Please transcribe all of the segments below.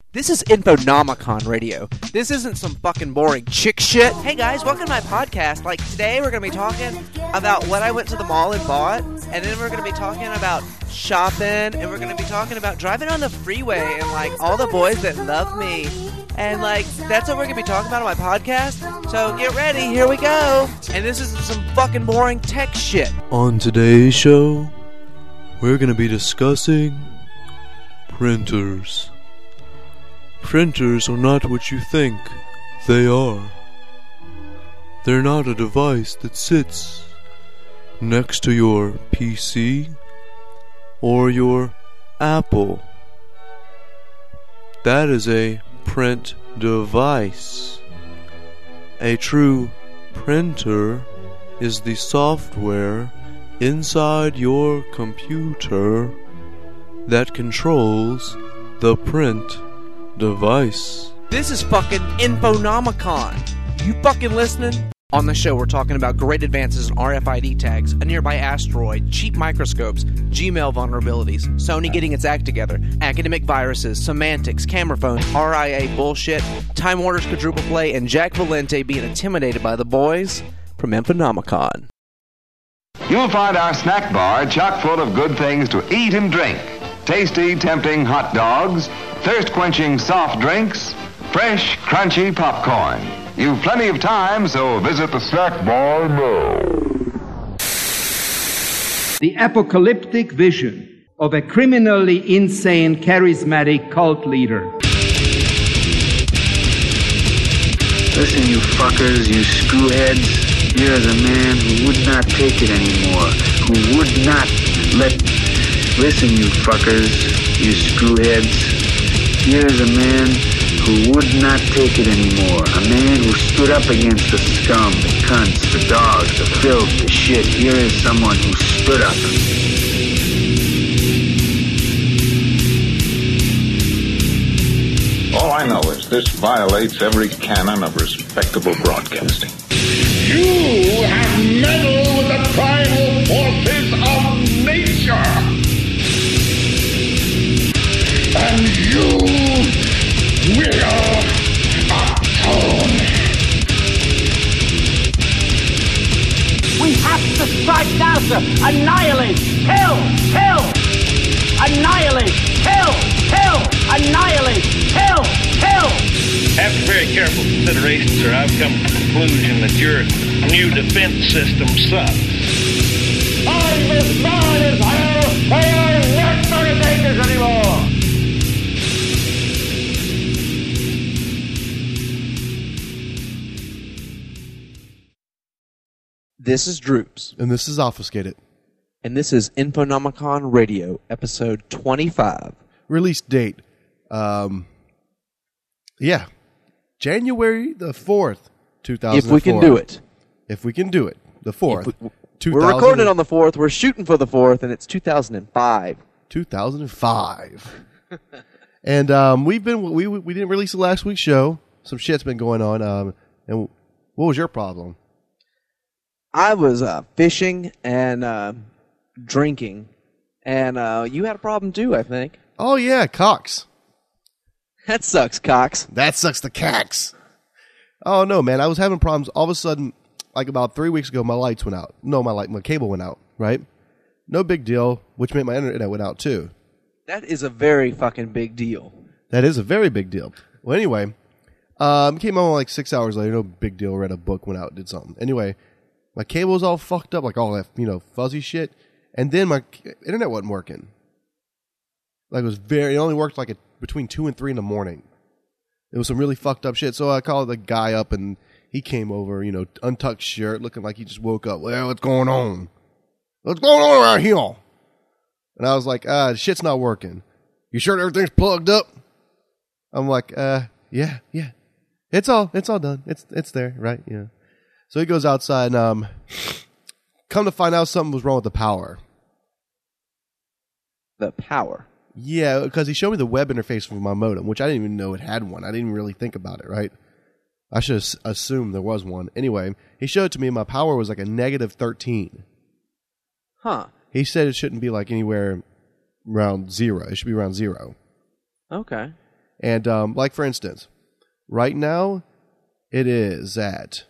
This is Infonomicon Radio. This isn't some fucking boring chick shit. Hey guys, welcome to my podcast. Like, today we're going to be talking about what I went to the mall and bought, and then we're going to be talking about shopping, and we're going to be talking about driving on the freeway and, like, all the boys that love me. And, like, that's what we're going to be talking about on my podcast. So get ready, here we go. And this isn't some fucking boring tech shit. On today's show, we're going to be discussing printers. Printers are not what you think they are. They're not a device that sits next to your PC or your Apple. That is a print device. A true printer is the software inside your computer that controls the print device. This is fucking Infonomicon. You fucking listening? On the show, we're talking about great advances in RFID tags, a nearby asteroid, cheap microscopes, Gmail vulnerabilities, Sony getting its act together, academic viruses, semantics, camera phones, RIA bullshit, Time Warner's quadruple play, and Jack Valente being intimidated by the boys from Infonomicon. You'll find our snack bar chock full of good things to eat and drink. Tasty, tempting hot dogs, thirst-quenching soft drinks, fresh, crunchy popcorn. You've plenty of time, so visit the snack bar now. The apocalyptic vision of a criminally insane, charismatic cult leader. Listen, you fuckers, you screwheads. Here's a man who would not take it anymore. Who would not let... Listen, you fuckers, you screwheads. Here's a man who would not take it anymore. A man who stood up against the scum, the cunts, the dogs, the filth, the shit. Here is someone who stood up. All I know is this violates every canon of respectable broadcasting. You have meddled with the primal forces of nature. And you will atone. We have to strike now, sir. Annihilate, kill, kill. Annihilate, kill, kill. Annihilate, kill, kill. After very careful consideration, sir, I've come to the conclusion that your new defense system sucks. I'm as mad as hell. I am not going to take this anymore. This is Droops. And this is Obfuscated. And this is Infonomicon Radio, episode 25. Release date. January the 4th, 2004. If we can do it. If we can do it. The 4th. We're recording on the 4th. We're shooting for the 4th, and it's 2005. 2005. And we didn't release the last week's show. Some shit's been going on. And what was your problem? I was fishing and drinking, and you had a problem too, I think. Oh, yeah, Cox. That sucks, Cox. That sucks the cax. Oh, no, man, I was having problems. All of a sudden, like about 3 weeks ago, my lights went out. No, my cable went out, right? No big deal, which meant my internet went out too. That is a very fucking big deal. That is a very big deal. Well, anyway, came home like 6 hours later. No big deal. Read a book, went out, did something. Anyway, my cable was all fucked up, like all that, fuzzy shit. And then my internet wasn't working. Like it only worked like between 2 and 3 in the morning. It was some really fucked up shit. So I called the guy up and he came over, untucked shirt, looking like he just woke up. Well, what's going on? What's going on around here? And I was like, shit's not working. You sure everything's plugged up? I'm like, yeah. It's all done. It's there, right? Yeah. So he goes outside and come to find out something was wrong with the power. The power? Yeah, because he showed me the web interface for my modem, which I didn't even know it had one. I didn't even really think about it, right? I should have assumed there was one. Anyway, he showed it to me and my power was like a negative 13. Huh. He said it shouldn't be like anywhere around 0. It should be around 0. Okay. And like for instance, right now it is at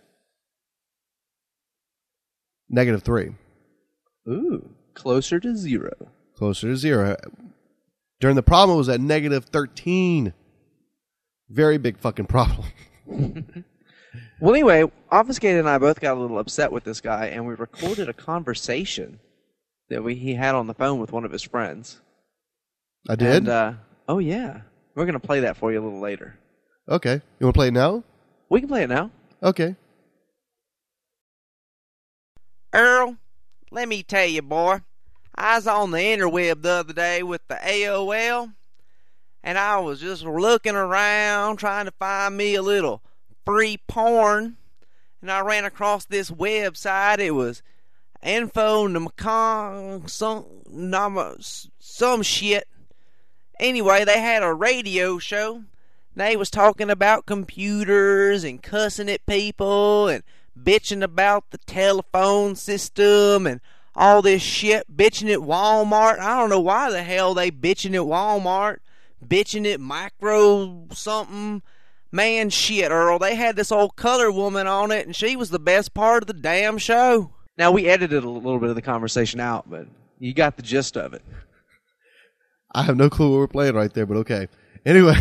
-3. Ooh, closer to 0. Closer to 0. During the problem, it was at -13. Very big fucking problem. Well, anyway, Obfuscated and I both got a little upset with this guy, and we recorded a conversation that he had on the phone with one of his friends. I did? And, oh, yeah. We're going to play that for you a little later. Okay. You want to play it now? We can play it now. Okay. Earl, let me tell you, boy. I was on the interweb the other day with the AOL, and I was just looking around trying to find me a little free porn, and I ran across this website. It was some shit. Anyway, they had a radio show. They was talking about computers and cussing at people and bitching about the telephone system and all this shit, bitching at Walmart. I don't know why the hell they bitching at Walmart, bitching at Micro something. Man, shit, Earl, they had this old color woman on it, and she was the best part of the damn show. Now, we edited a little bit of the conversation out, but you got the gist of it. I have no clue what we're playing right there, but okay. Anyway.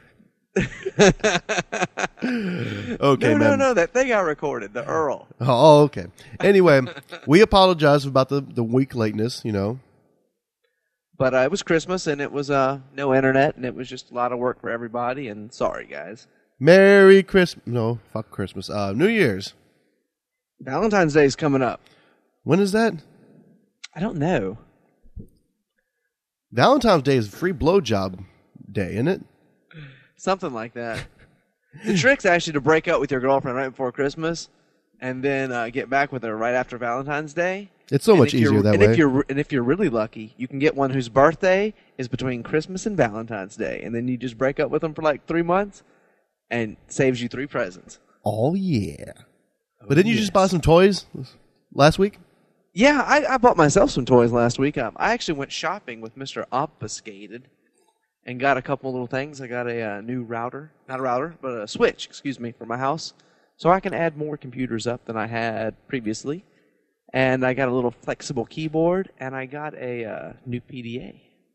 Okay, No, that thing I recorded, the Earl. Oh, okay. Anyway, we apologize about the week lateness, you know. But it was Christmas, and it was no internet, and it was just a lot of work for everybody, and sorry, guys. Merry Christmas. No, fuck Christmas. New Year's. Valentine's Day is coming up. When is that? I don't know. Valentine's Day is free blowjob day, isn't it? Something like that. The trick's actually to break up with your girlfriend right before Christmas, and then get back with her right after Valentine's Day. It's so much easier that way. If you're really lucky, you can get one whose birthday is between Christmas and Valentine's Day, and then you just break up with them for like 3 months, and saves you 3 presents. Oh yeah! But didn't you just buy some toys last week? Yeah, I bought myself some toys last week. I actually went shopping with Mr. Obfuscated and got a couple little things. I got a new router, not a router, but a switch, for my house, so I can add more computers up than I had previously. And I got a little flexible keyboard, and I got a new PDA.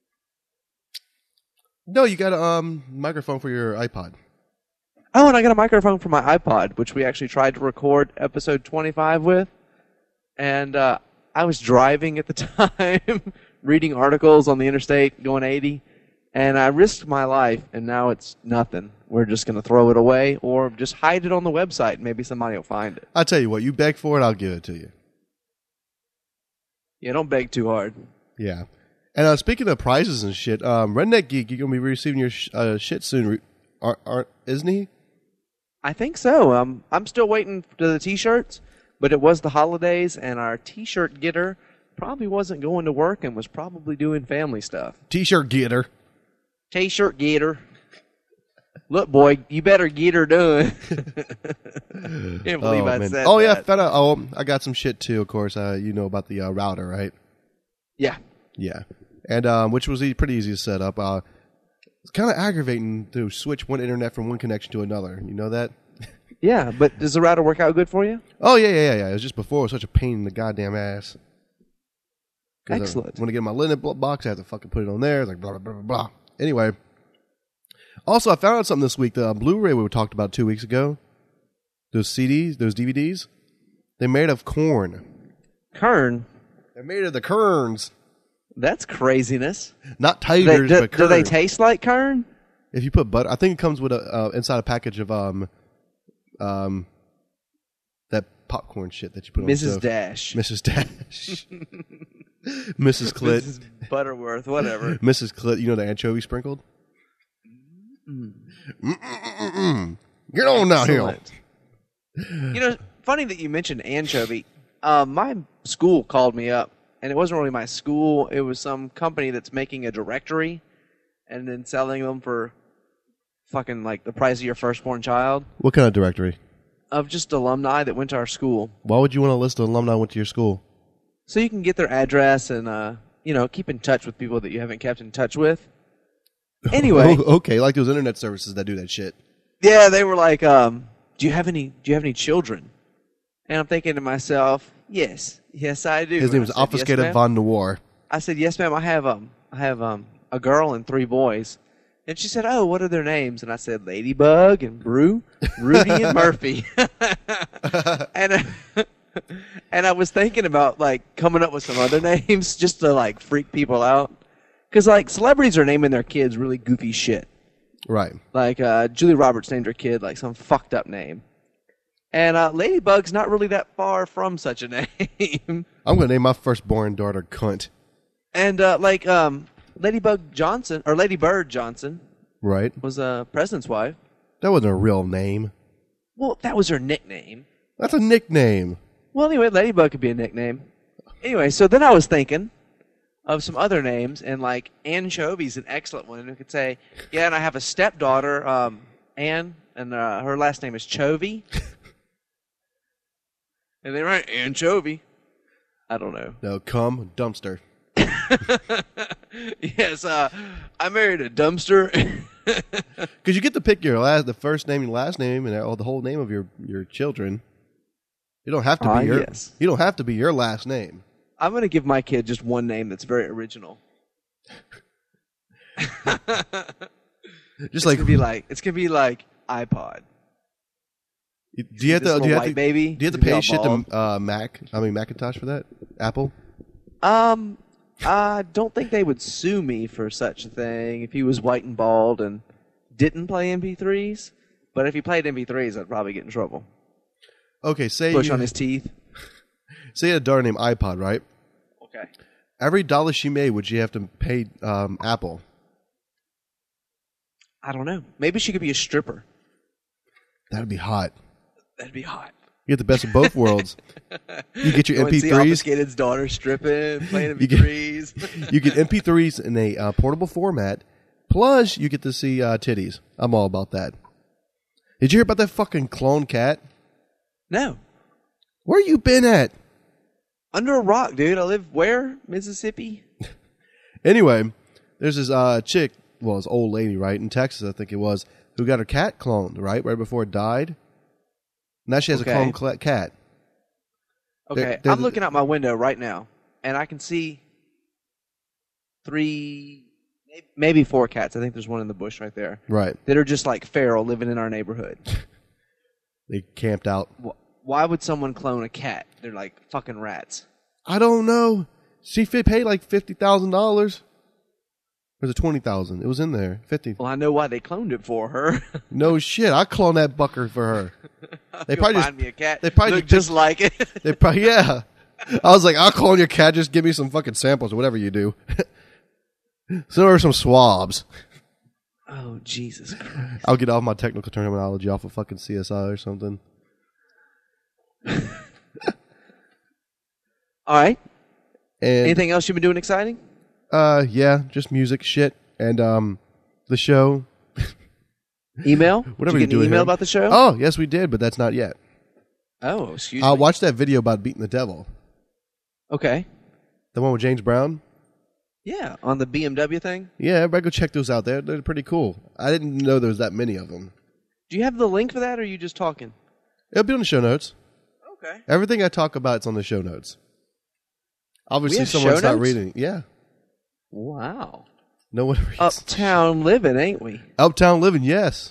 No, you got a microphone for your iPod. Oh, and I got a microphone for my iPod, which we actually tried to record episode 25 with. And I was driving at the time, reading articles on the interstate, going 80, and I risked my life, and now it's nothing. We're just going to throw it away or just hide it on the website, and maybe somebody will find it. I'll tell you what, you beg for it, I'll give it to you. Yeah, don't beg too hard. Yeah. And speaking of prizes and shit, Redneck Geek, you're going to be receiving your shit soon, isn't he? I think so. I'm still waiting for the T-shirts, but it was the holidays, and our T-shirt getter probably wasn't going to work and was probably doing family stuff. T-shirt getter. T-shirt getter. Look, boy, you better get her done. Can't believe I said that. Oh, yeah, I got some shit, too, of course. You know about the router, right? Yeah. Yeah. And which was pretty easy to set up. It's kind of aggravating to switch one internet from one connection to another. You know that? Yeah, but does the router work out good for you? Oh, yeah. It was just before, it was such a pain in the goddamn ass. Excellent. When I get my linen box, I have to fucking put it on there. It's like blah, blah, blah, blah, blah. Anyway. Also, I found out something this week. The Blu-ray we talked about 2 weeks ago. Those CDs, those DVDs, they're made of corn. Kern? They're made of the kerns. That's craziness. Not tigers, but kern. Do they taste like kern? If you put butter, I think it comes with inside a package of that popcorn shit that you put on Mrs. the stove. Dash. Mrs. Dash. Mrs. Clit. Mrs. Butterworth, whatever. Mrs. Clit, you know the anchovy sprinkled? Get on down here. You know, funny that you mentioned anchovy. My school called me up, and it wasn't really my school. It was some company that's making a directory and then selling them for fucking like the price of your firstborn child. What kind of directory? Of just alumni that went to our school. Why would you want to list an alumni who went to your school? So you can get their address and, keep in touch with people that you haven't kept in touch with. Anyway. Okay, like those internet services that do that shit. Yeah, they were like, do you have any children? And I'm thinking to myself, yes, I do. His name is And I said, Obfuscated yes, ma'am. Von Noir. I said, yes, ma'am. I have a girl and 3 boys. And she said, oh, what are their names? And I said, Ladybug and Brew, Rudy and Murphy. and I was thinking about like coming up with some other names just to like freak people out, because like celebrities are naming their kids really goofy shit. Right. Like Julia Roberts named her kid like some fucked up name. And Ladybug's not really that far from such a name. I'm going to name my firstborn daughter Cunt. And Ladybug Johnson, or Lady Bird Johnson, Right. was a president's wife. That wasn't a real name. Well, that was her nickname. That's a nickname. Well, anyway, Ladybug could be a nickname. Anyway, so then I was thinking of some other names, and like Anchovy's an excellent one. And we could say, yeah, and I have a stepdaughter, Anne, and her last name is Chovy. And they write Anchovy. I don't know. No, cum, dumpster. Yes, I married a dumpster. Because you get to pick the first name and last name and the whole name of your children. You don't have to be yes. You don't have to be your last name. I'm going to give my kid just one name that's very original. Just it's gonna be like iPod. Do you have to pay shit bald. to Macintosh for that? Apple? I don't think they would sue me for such a thing if he was white and bald and didn't play MP3s. But if he played MP3s, I'd probably get in trouble. Okay, Push on his teeth. Say you had a daughter named iPod, right? Okay. Every dollar she made, would you have to pay Apple? I don't know. Maybe she could be a stripper. That'd be hot. That'd be hot. You get the best of both worlds. You get your Go and see MP3s. Obfuscated's daughter stripping, playing MP3s. You get MP3s in a portable format. Plus, you get to see titties. I'm all about that. Did you hear about that fucking clone cat? No. Where you been at? Under a rock, dude. I live where? Mississippi? Anyway, there's this chick, well, this old lady, right, in Texas, I think it was, who got her cat cloned, right before it died. Now she has a cloned cat. Okay, I'm looking out my window right now, and I can see 3, maybe 4 cats. I think there's one in the bush right there. Right. That are just like feral, living in our neighborhood. They camped out. Why would someone clone a cat? They're like fucking rats. I don't know. She paid like $50,000. Or was it $20,000? It was in there. $50,000. Well, I know why they cloned it for her. No shit. I cloned that bucker for her. They probably find me a cat. They probably just like it. They probably yeah. I was like, I'll clone your cat. Just give me some fucking samples or whatever you do. Send her some swabs. Oh Jesus Christ! I'll get all my technical terminology off of fucking CSI or something. All right. And anything else you've been doing exciting? Yeah, just music shit and the show. Email? Whatever Did you get an email about the show? Oh, yes, we did, but that's not yet. Oh, excuse me. I watched that video about beating the devil. Okay. The one with James Brown? Yeah, on the BMW thing? Yeah, everybody go check those out. They're pretty cool. I didn't know there was that many of them. Do you have the link for that, or are you just talking? It'll be on the show notes. Okay. Everything I talk about is on the show notes. Obviously, have someone's show not notes? reading. Yeah. Wow. No one reads. Uptown living, ain't we? Uptown living, yes.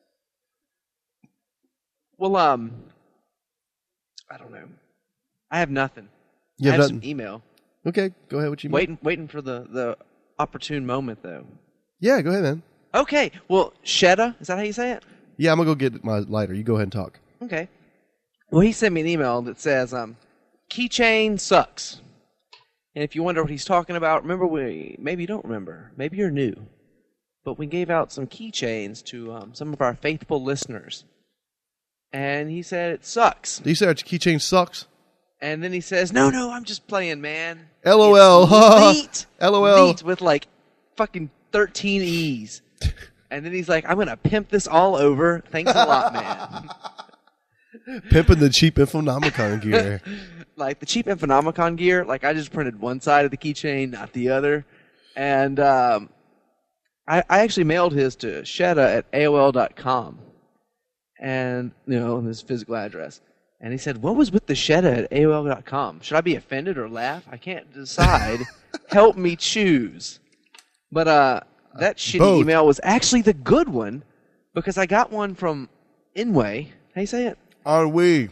Well, I don't know. I have nothing. You I have have some nothing? email. Okay, go ahead. What you mean? Waiting for the opportune moment, though. Yeah, go ahead, man. Okay. Well, Shetta, is that how you say it? Yeah, I'm going to go get my lighter. You go ahead and talk. Okay. Well, he sent me an email that says, keychain sucks. And if you wonder what he's talking about, remember maybe you don't remember. Maybe you're new. But we gave out some keychains to some of our faithful listeners. And he said it sucks. Did you say our keychain sucks? And then he says, no, I'm just playing, man. LOL. Neat. LOL. Neat with like fucking 13 E's. And then he's like, I'm going to pimp this all over. Thanks a lot, man. Pimping the cheap Infonomicon gear. Like the cheap Infonomicon gear, like I just printed one side of the keychain, not the other. And I actually mailed his to Shetta at AOL.com, and his physical address. And he said, "What was with the Shetta at AOL.com? Should I be offended or laugh? I can't decide. Help me choose." But that shitty both. email was actually the good one because I got one from Inway. How you say it? Ennui.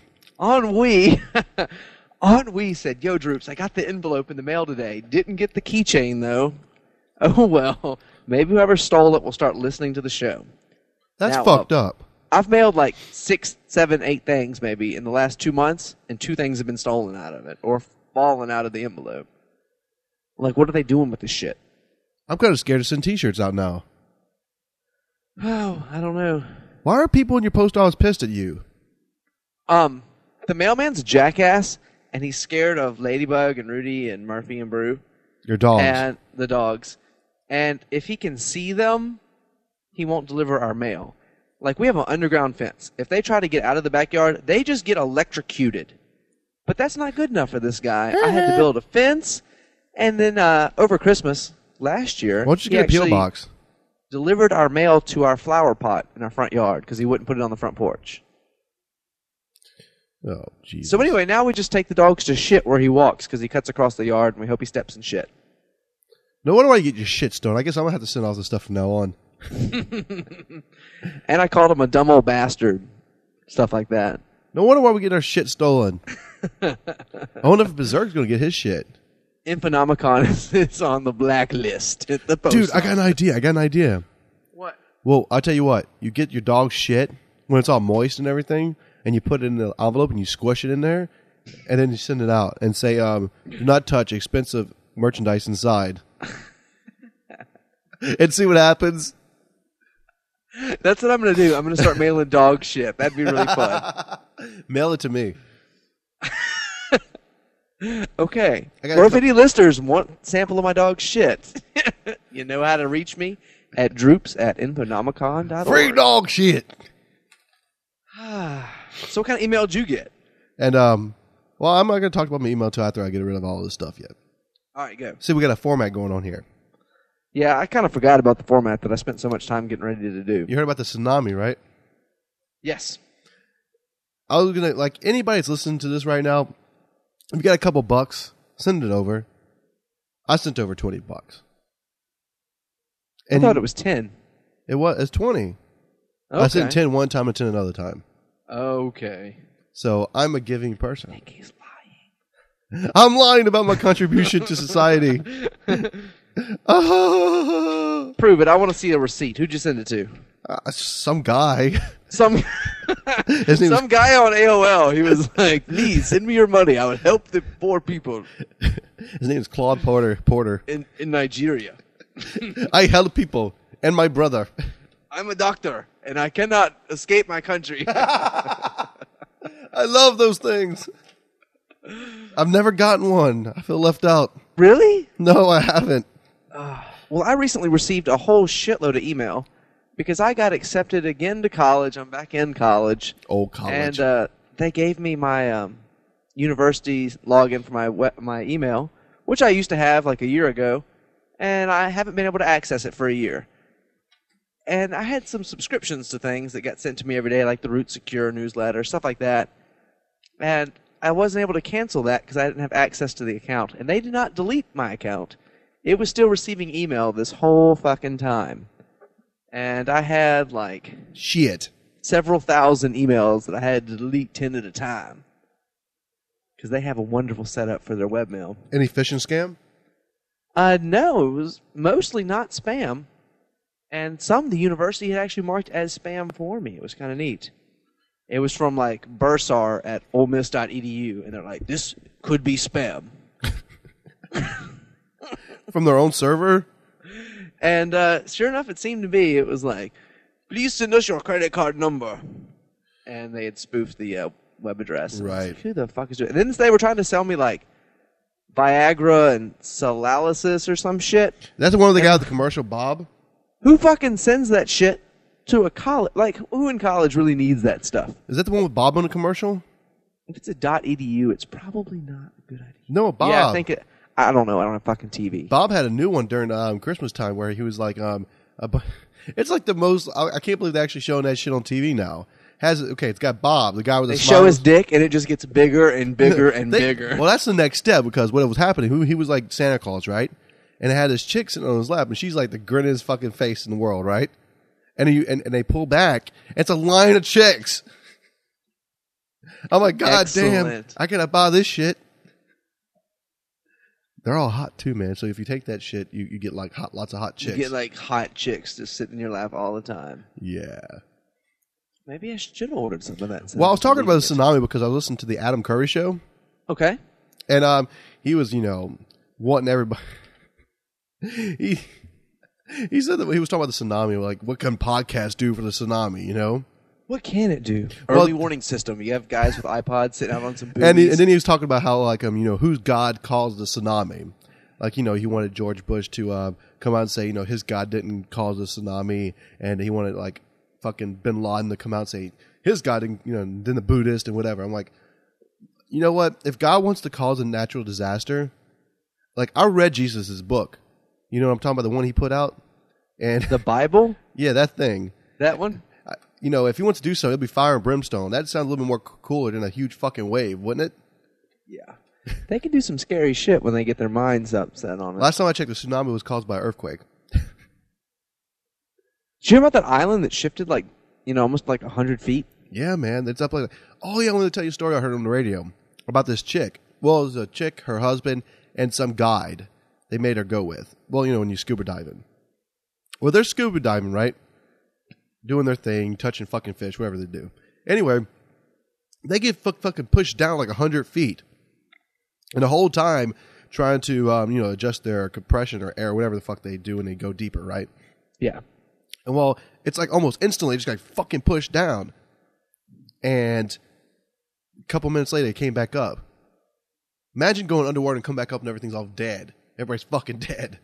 Ennui said, "Yo, Droops, I got the envelope in the mail today. Didn't get the keychain, though. Oh, well. Maybe whoever stole it will start listening to the show." That's Now, fucked up. I've mailed like 6, 7, 8 things maybe in the last 2 months, and 2 things have been stolen out of it or fallen out of the envelope. Like, what are they doing with this shit? I'm kind of scared to send T-shirts out now. Oh, I don't know. Why are people in your post office pissed at you? The mailman's a jackass, and he's scared of Ladybug and Rudy and Murphy and Brew. Your dogs. And the dogs. And if he can see them, he won't deliver our mail. Like, we have an underground fence. If they try to get out of the backyard, they just get electrocuted. But that's not good enough for this guy. I had to build a fence, and then over Christmas last year, Why don't you he get a P.O. actually box? delivered our mail to our flower pot in our front yard because he wouldn't put it on the front porch. Oh, Jesus. So anyway, now we just take the dogs to shit where he walks because he cuts across the yard, and we hope he steps in shit. No wonder why you get your shit stolen. I guess I'm going to have to send all this stuff from now on. And I called him a dumb old bastard. Stuff like that. No wonder why we get our shit stolen. I wonder if Berserk's going to get his shit. Infonomicon is on the blacklist at the post Dude, I got office. an idea. What? Well, I'll tell you what. You get your dog's shit when it's all moist and everything, and you put it in the envelope and you squish it in there, and then you send it out and say, do not touch expensive merchandise inside. And see what happens. That's what I'm going to do. I'm going to start mailing dog shit. That'd be really fun. Mail it to me. Okay. Or if any listeners want a sample of my dog's shit, you know how to reach me at droops@infonomicon.org. Free dog shit. So what kind of email did you get? And, well, I'm not going to talk about my email until after I get rid of all this stuff yet. All right, go. See, we got a format going on here. Yeah, I kind of forgot about the format that I spent so much time getting ready to do. You heard about the tsunami, right? Yes. I was going to, like, anybody that's listening to this right now, if you got a couple bucks, send it over. I sent over $20. I thought it was 10. It's 20. Okay. I sent 10 one time and 10 another time. Okay. So I'm a giving person. I think he's lying. I'm lying about my contribution to society. Prove it. I want to see a receipt. Who'd you send it to? Some guy. Some guy on AOL. He was like, "Please send me your money. I would help the poor people." His name is Claude Porter. In Nigeria. I help people and my brother. I'm a doctor, and I cannot escape my country. I love those things. I've never gotten one. I feel left out. Really? No, I haven't. Well, I recently received a whole shitload of email because I got accepted again to college. I'm back in college. Old college. And they gave me my university login for my email, which I used to have like a year ago, and I haven't been able to access it for a year. And I had some subscriptions to things that got sent to me every day, like the Root Secure newsletter, stuff like that. And I wasn't able to cancel that because I didn't have access to the account. And they did not delete my account. It was still receiving email this whole fucking time. And I had, like... shit. Several thousand emails that I had to delete 10 at a time. Because they have a wonderful setup for their webmail. Any phishing scam? No, it was mostly not spam. And some the university had actually marked as spam for me. It was kind of neat. It was from, like, Bursar at olemiss.edu, and they're like, this could be spam. From their own server? And sure enough, it seemed to be. It was like, please send us your credit card number. And they had spoofed the web address. Right. Like, who the fuck is doing it? And then they were trying to sell me, like, Viagra and Solalysis or some shit. That's one of the guys with the commercial, Bob? Who fucking sends that shit to a college? Like, who in college really needs that stuff? Is that the one with Bob on the commercial? If it's a .edu, it's probably not a good idea. No, Bob. Yeah, I think it... I don't know. I don't have fucking TV. Bob had a new one during Christmas time where he was like, It's like the most. I can't believe they're actually showing that shit on TV now. It's got Bob, the guy with the They smile. show his dick, and it just gets bigger and bigger and bigger. Well, that's the next step because what was happening, he was like Santa Claus, right? And it had this chick sitting on his lap, and she's like the grinniest fucking face in the world, right? And they pull back, and it's a line of chicks. I'm like, God damn, I gotta buy this shit. They're all hot too, man. So if you take that shit, you get like lots of hot chicks. You get like hot chicks just sitting in your lap all the time. Yeah. Maybe I should have ordered some of that. Well, I was talking about the tsunami because I listened to the Adam Curry show. Okay. And he was, wanting everybody. he said that he was talking about the tsunami, like what can podcasts do for the tsunami, What can it do? Early warning system. You have guys with iPods sitting out on some booties. And then he was talking about how, like, whose God caused the tsunami. Like, he wanted George Bush to come out and say, his God didn't cause the tsunami. And he wanted, like, fucking Bin Laden to come out and say, his God didn't, then the Buddhist and whatever. I'm like, you know what? If God wants to cause a natural disaster, like, I read Jesus' book. You know what I'm talking about? The one he put out? And the Bible? Yeah, that thing. That one? If he wants to do so, it'll be fire and brimstone. That sounds a little bit more cooler than a huge fucking wave, wouldn't it? Yeah. They can do some scary shit when they get their minds upset on it. Last time I checked, the tsunami was caused by an earthquake. Did you hear about that island that shifted almost 100 feet? Yeah, man. It's up like that. Oh, yeah, I wanted to tell you a story I heard on the radio about this chick. Well, it was a chick, her husband, and some guide they made her go with. Well, when you scuba diving. Well, they're scuba diving, right? Doing their thing, touching fucking fish, whatever they do. Anyway, they get fucking pushed down 100 feet. And the whole time trying to, adjust their compression or air, whatever the fuck they do, and they go deeper, right? Yeah. And well, it's like almost instantly just got fucking pushed down. And a couple minutes later, it came back up. Imagine going underwater and come back up and everything's all dead. Everybody's fucking dead.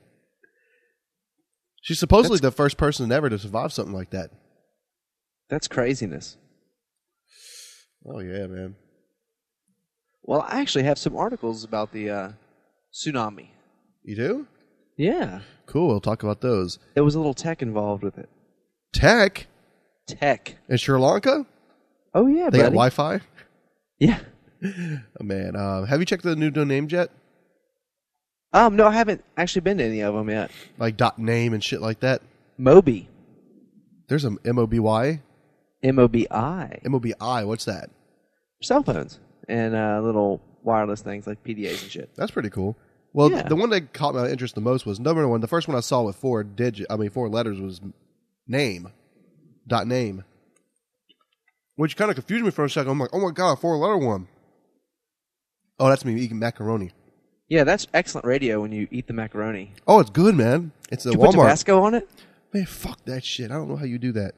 She's supposedly the first person ever to survive something like that. That's craziness. Oh, yeah, man. Well, I actually have some articles about the tsunami. You do? Yeah. Cool, we'll talk about those. There was a little tech involved with it. Tech? Tech. In Sri Lanka? Oh, yeah, They buddy. got Wi-Fi? Yeah. Oh, man. Have you checked the new domains yet? No, I haven't actually been to any of them yet. Like .name and shit like that? Moby. There's a M-O-B-Y? M-O-B-I. M-O-B-I, what's that? Cell phones and little wireless things like PDAs and shit. That's pretty cool. Well, Yeah. the one that caught my interest the most was number one. The first one I saw with 4 letters was name. .name. Which kind of confused me for a second. I'm like, oh my God, a 4-letter one. Oh, that's me eating macaroni. Yeah, that's excellent radio when you eat the macaroni. Oh, it's good, man. It's a Did you Walmart. put Tabasco on it? Man, fuck that shit. I don't know how you do that.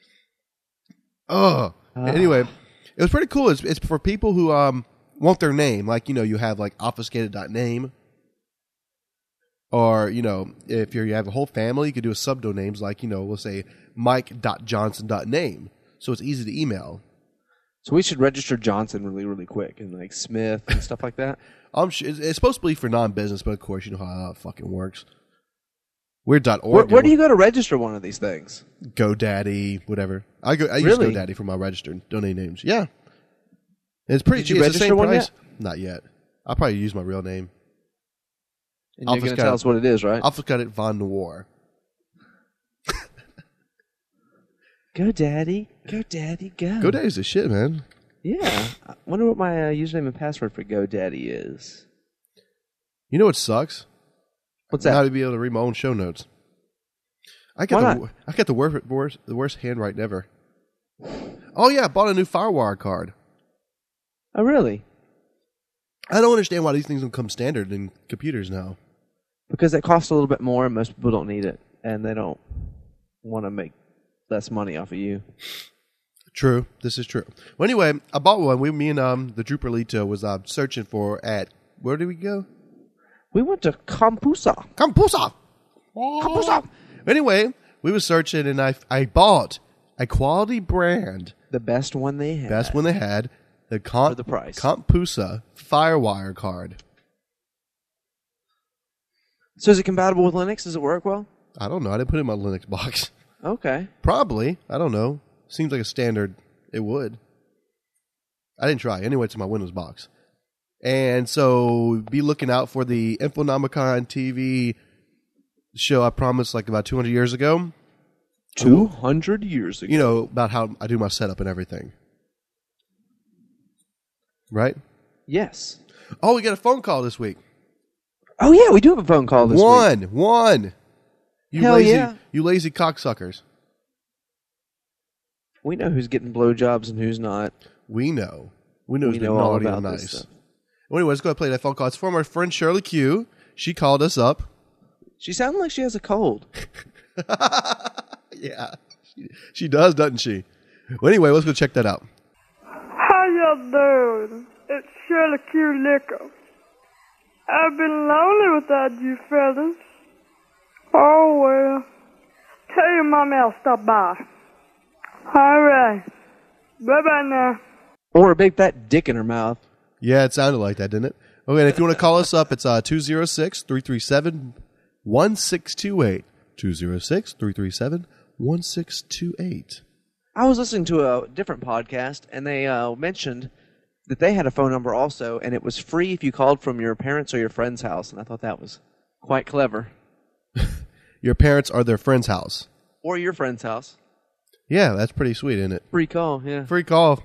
Anyway, it was pretty cool. It's for people who want their name. Like, you have like obfuscated.name. Or, if you have a whole family, you could do a subdomains like, we'll say mike.johnson.name. So it's easy to email. So we should register Johnson really, really quick and like Smith and stuff like that. It's supposed to be for non-business, but of course, you know how it fucking works. Weird.org. Where do you go to register one of these things? GoDaddy, whatever. I use Really? GoDaddy for my registered domain names. Yeah. It's pretty Did you cheap. It's register the same one price. yet? Not yet. I'll probably use my real name. And you're going to tell us what it is, right? Obfuscated Von Noir. Go, Daddy. Go, Daddy, go. GoDaddy's the shit, man. Yeah. I wonder what my username and password for GoDaddy is. You know what sucks? What's that? Not to be able to read my own show notes. I got the worst handwriting ever. Oh yeah, I bought a new FireWire card. Oh really? I don't understand why these things don't come standard in computers now. Because it costs a little bit more and most people don't need it. And they don't want to make less money off of you. True. This is true. Well, anyway, I bought one. Me and the Drupalito was searching for at... Where did we go? We went to Kampusa. Kampusa! Anyway, we were searching and I bought a quality brand. The best one they had. Best one they had. The For the price. Kampusa FireWire card. So is it compatible with Linux? Does it work well? I don't know. I didn't put it in my Linux box. Okay. Probably. I don't know. Seems like a standard. It would. I didn't try. Anyway, it's in my Windows box. And so be looking out for the Infonomicon TV show I promised like about 200 years ago. 200 years ago. You know, about how I do my setup and everything. Right? Yes. Oh, we got a phone call this week. Oh, yeah, we do have a phone call this week. One. Hell yeah. You lazy cocksuckers. We know who's getting blowjobs and who's not. We know. We know who's being all naughty about and this nice. stuff. Well, anyway, let's go ahead and play that phone call. It's from our friend Shirley Q. She called us up. She sounded like she has a cold. Yeah. She does, doesn't she? Well, anyway, let's go check that out. How y'all doing? It's Shirley Q. Liquor. I've been lonely without you fellas. Oh, well. Tell your mommy I'll stop by. All right. Bye-bye now. Or a big fat dick in her mouth. Yeah, it sounded like that, didn't it? Okay, and if you want to call us up, it's 206-337-1628. 206-337-1628. I was listening to a different podcast, and they mentioned that they had a phone number also, and it was free if you called from your parents' or your friend's house, and I thought that was quite clever. Your parents are their friend's house. Or your friend's house. Yeah, that's pretty sweet, isn't it? Free call, yeah. Free call.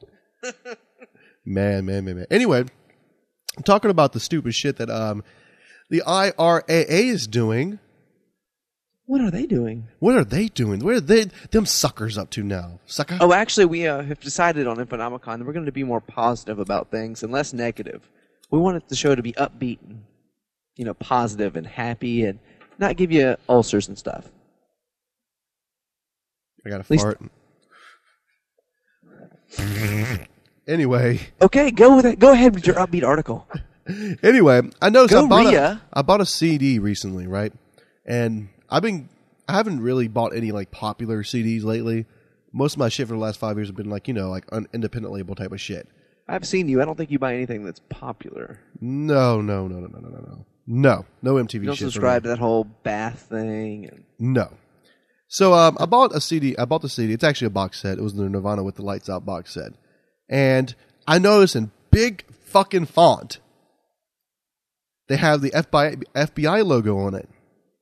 Man. Anyway, I'm talking about the stupid shit that the IRAA is doing. What are they doing? What are they doing? Where are them suckers up to now? Sucker? Oh, actually, we have decided on Infonomicon that we're going to be more positive about things and less negative. We want the show to be upbeat and, positive and happy and not give you ulcers and stuff. I got a fart. Anyway. Okay, go with it. Go ahead with your upbeat article. Anyway, I noticed I bought a CD recently, right? And I haven't really bought any like popular CDs lately. Most of my shit for the last 5 years have been like, independent label type of shit. I've seen you. I don't think you buy anything that's popular. No MTV shit. You don't subscribe to that whole Bath thing. No. So I bought a CD. I bought the CD. It's actually a box set. It was the Nirvana with the Lights Out box set. And I noticed in big fucking font, they have the FBI logo on it.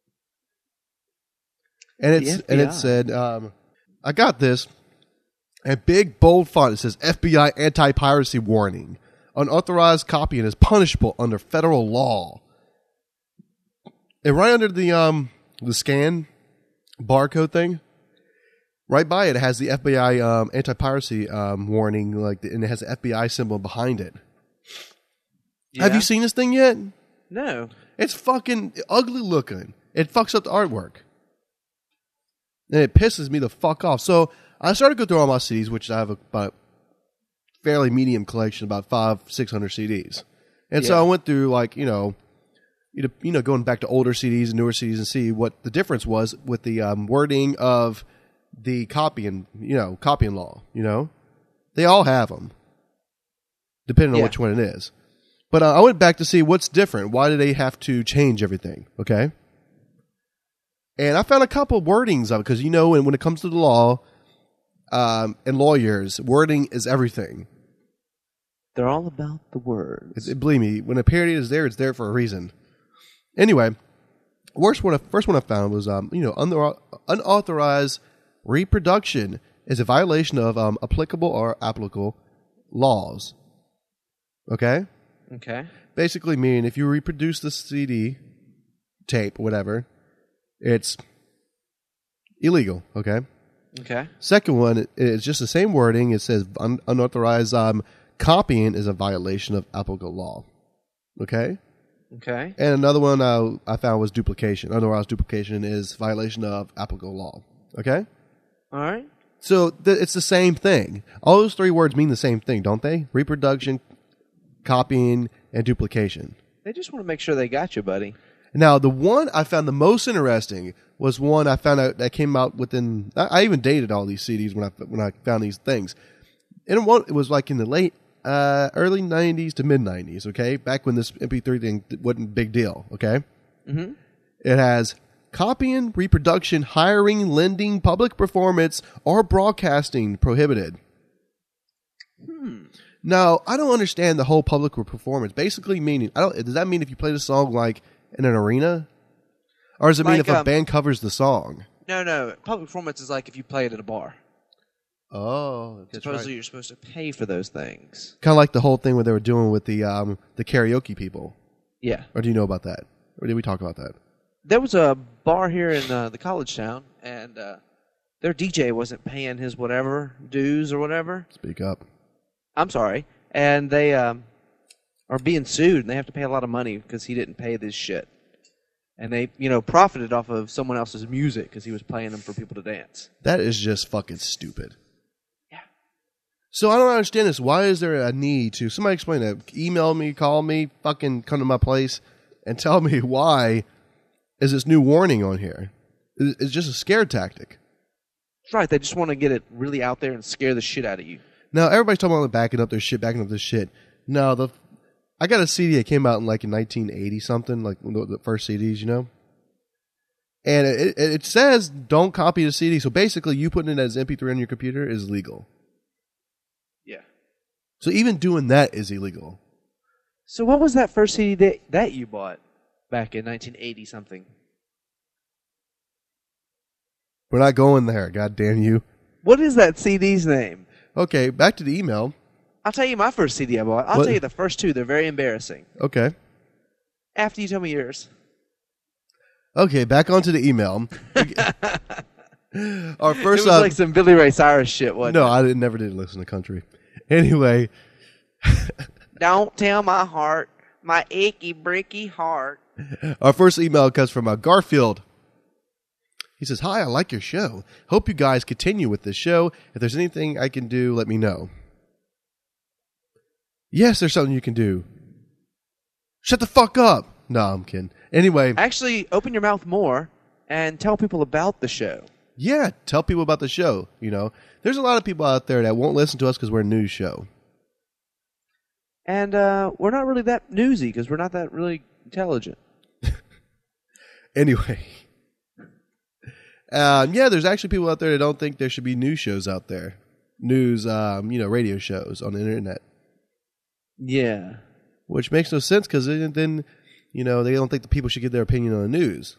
And it said, I got this. A big bold font. It says FBI anti-piracy warning. Unauthorized copying is punishable under federal law. And right under the scan barcode thing, right by it has the FBI anti-piracy warning, and it has the FBI symbol behind it. Yeah. Have you seen this thing yet? No. It's fucking ugly looking. It fucks up the artwork. And it pisses me the fuck off. So I started to go through all my CDs, which I have about fairly medium collection, about 500-600 CDs. And so I went through going back to older CDs and newer CDs and see what the difference was with the wording of the copying law. They all have them, depending on which one it is. But I went back to see what's different. Why do they have to change everything? Okay. And I found a couple of wordings of it because, when it comes to the law and lawyers, wording is everything. They're all about the words. Believe me, when a period is there, it's there for a reason. Anyway, first one I found was, unauthorized reproduction is a violation of applicable or applicable laws. Okay? Okay. Basically meaning if you reproduce the CD, tape, whatever, it's illegal. Okay? Okay. Second one is just the same wording. It says unauthorized copying is a violation of applicable law. Okay? Okay. And another one I found was duplication. Unauthorized duplication is violation of applicable law. Okay? All right. So it's the same thing. All those three words mean the same thing, don't they? Reproduction, copying, and duplication. They just want to make sure they got you, buddy. Now, the one I found the most interesting was one I found out that came out within... I even dated all these CDs when I found these things. And it was like in the late... early 90s to mid 90s, okay? Back when this MP3 thing wasn't a big deal, okay? Mm-hmm. It has Copying, reproduction, hiring, lending, public performance, or broadcasting prohibited. Now, I don't understand the whole public performance. Basically meaning, does that mean if you play the song like in an arena? Or does it mean if a band covers the song? No. Public performance is like if you play it at a bar. Oh, that's Supposedly you're supposed to pay for those things. Kind of like the whole thing what they were doing with the karaoke people. Yeah. Or do you know about that? Or did we talk about that? There was a bar here in the college town, and their DJ wasn't paying his whatever dues or whatever. Speak up. I'm sorry. And they are being sued, and they have to pay a lot of money because he didn't pay this shit. And they, profited off of someone else's music because he was playing them for people to dance. That is just fucking stupid. Yeah. So I don't understand this. Why is there a need to... Somebody explain that. Email me, call me, fucking come to my place and tell me why is this new warning on here. It's just a scare tactic. That's right. They just want to get it really out there and scare the shit out of you. Now, everybody's talking about backing up this shit. No, I got a CD that came out in 1980-something, like the first CDs, And it says don't copy the CD. So basically, you putting it as MP3 on your computer is legal. Yeah. So even doing that is illegal. So what was that first CD that you bought back in 1980-something? We're not going there, god damn you. What is that CD's name? Okay, back to the email. I'll tell you my first CD I bought. I'll tell you the first two. They're very embarrassing. Okay. After you tell me yours. Okay, back onto the email. Our first, it was like some Billy Ray Cyrus shit, wasn't it? No, I never did listen to country. Anyway. Don't tell my heart, my achy, breaky heart. Our first email comes from Garfield. He says, "Hi, I like your show. Hope you guys continue with this show. If there's anything I can do, let me know." Yes, there's something you can do. Shut the fuck up. No, I'm kidding. Anyway. Actually, open your mouth more and tell people about the show. Yeah, tell people about the show. There's a lot of people out there that won't listen to us because we're a news show. And we're not really that newsy because we're not that really intelligent. Anyway. Yeah, there's actually people out there that don't think there should be news shows out there. News, radio shows on the internet. Yeah. Which makes no sense because then, they don't think the people should give their opinion on the news.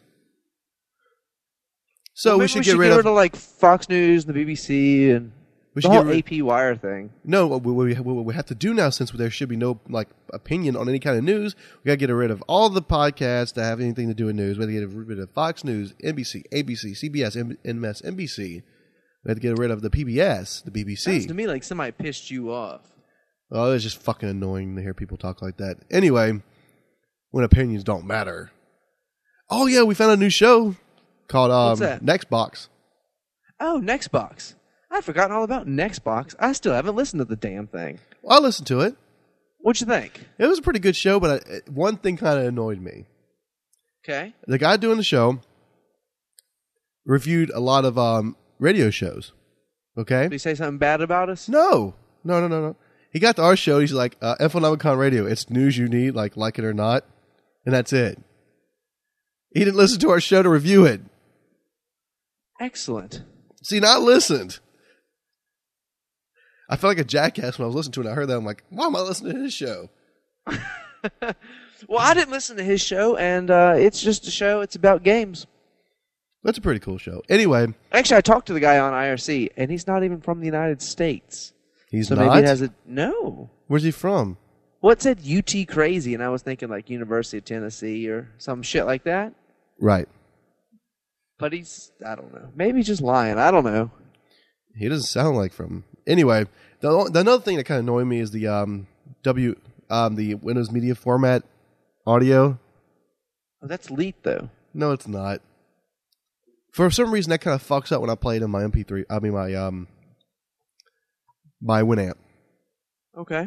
So we should get rid of like Fox News and the BBC and the whole AP Wire thing. No, what we have to do now, since there should be no opinion on any kind of news, we got to get rid of all the podcasts that have anything to do with news. We got to get rid of Fox News, NBC, ABC, CBS, MSNBC. We have to get rid of the PBS, the BBC. Sounds to me like somebody pissed you off. Oh, it's just fucking annoying to hear people talk like that. Anyway, when opinions don't matter. Oh, yeah, we found a new show called Nextbox. Oh, Nextbox. I'd forgotten all about Nextbox. I still haven't listened to the damn thing. Well, I listened to it. What'd you think? It was a pretty good show, but one thing kind of annoyed me. Okay. The guy doing the show reviewed a lot of radio shows. Okay? Did he say something bad about us? No. He got to our show. He's like, Infonomicon Radio. It's news you need, like it or not. And that's it. He didn't listen to our show to review it. Excellent. See, now I listened. I felt like a jackass when I was listening to it. I heard that. I'm like, why am I listening to his show? Well, I didn't listen to his show, and it's just a show. It's about games. That's a pretty cool show. Anyway. Actually, I talked to the guy on IRC, and he's not even from the United States. He's so not? Maybe it has no. Where's he from? Well, it said UT Crazy, and I was thinking like University of Tennessee or some shit like that. Right. But I don't know. Maybe he's just lying. I don't know. He doesn't sound like from... Anyway, the another thing that kind of annoyed me is the the Windows Media Format audio. Oh, that's Leet, though. No, it's not. For some reason, that kind of fucks up when I play it in my MP3. I mean, my Winamp. Okay.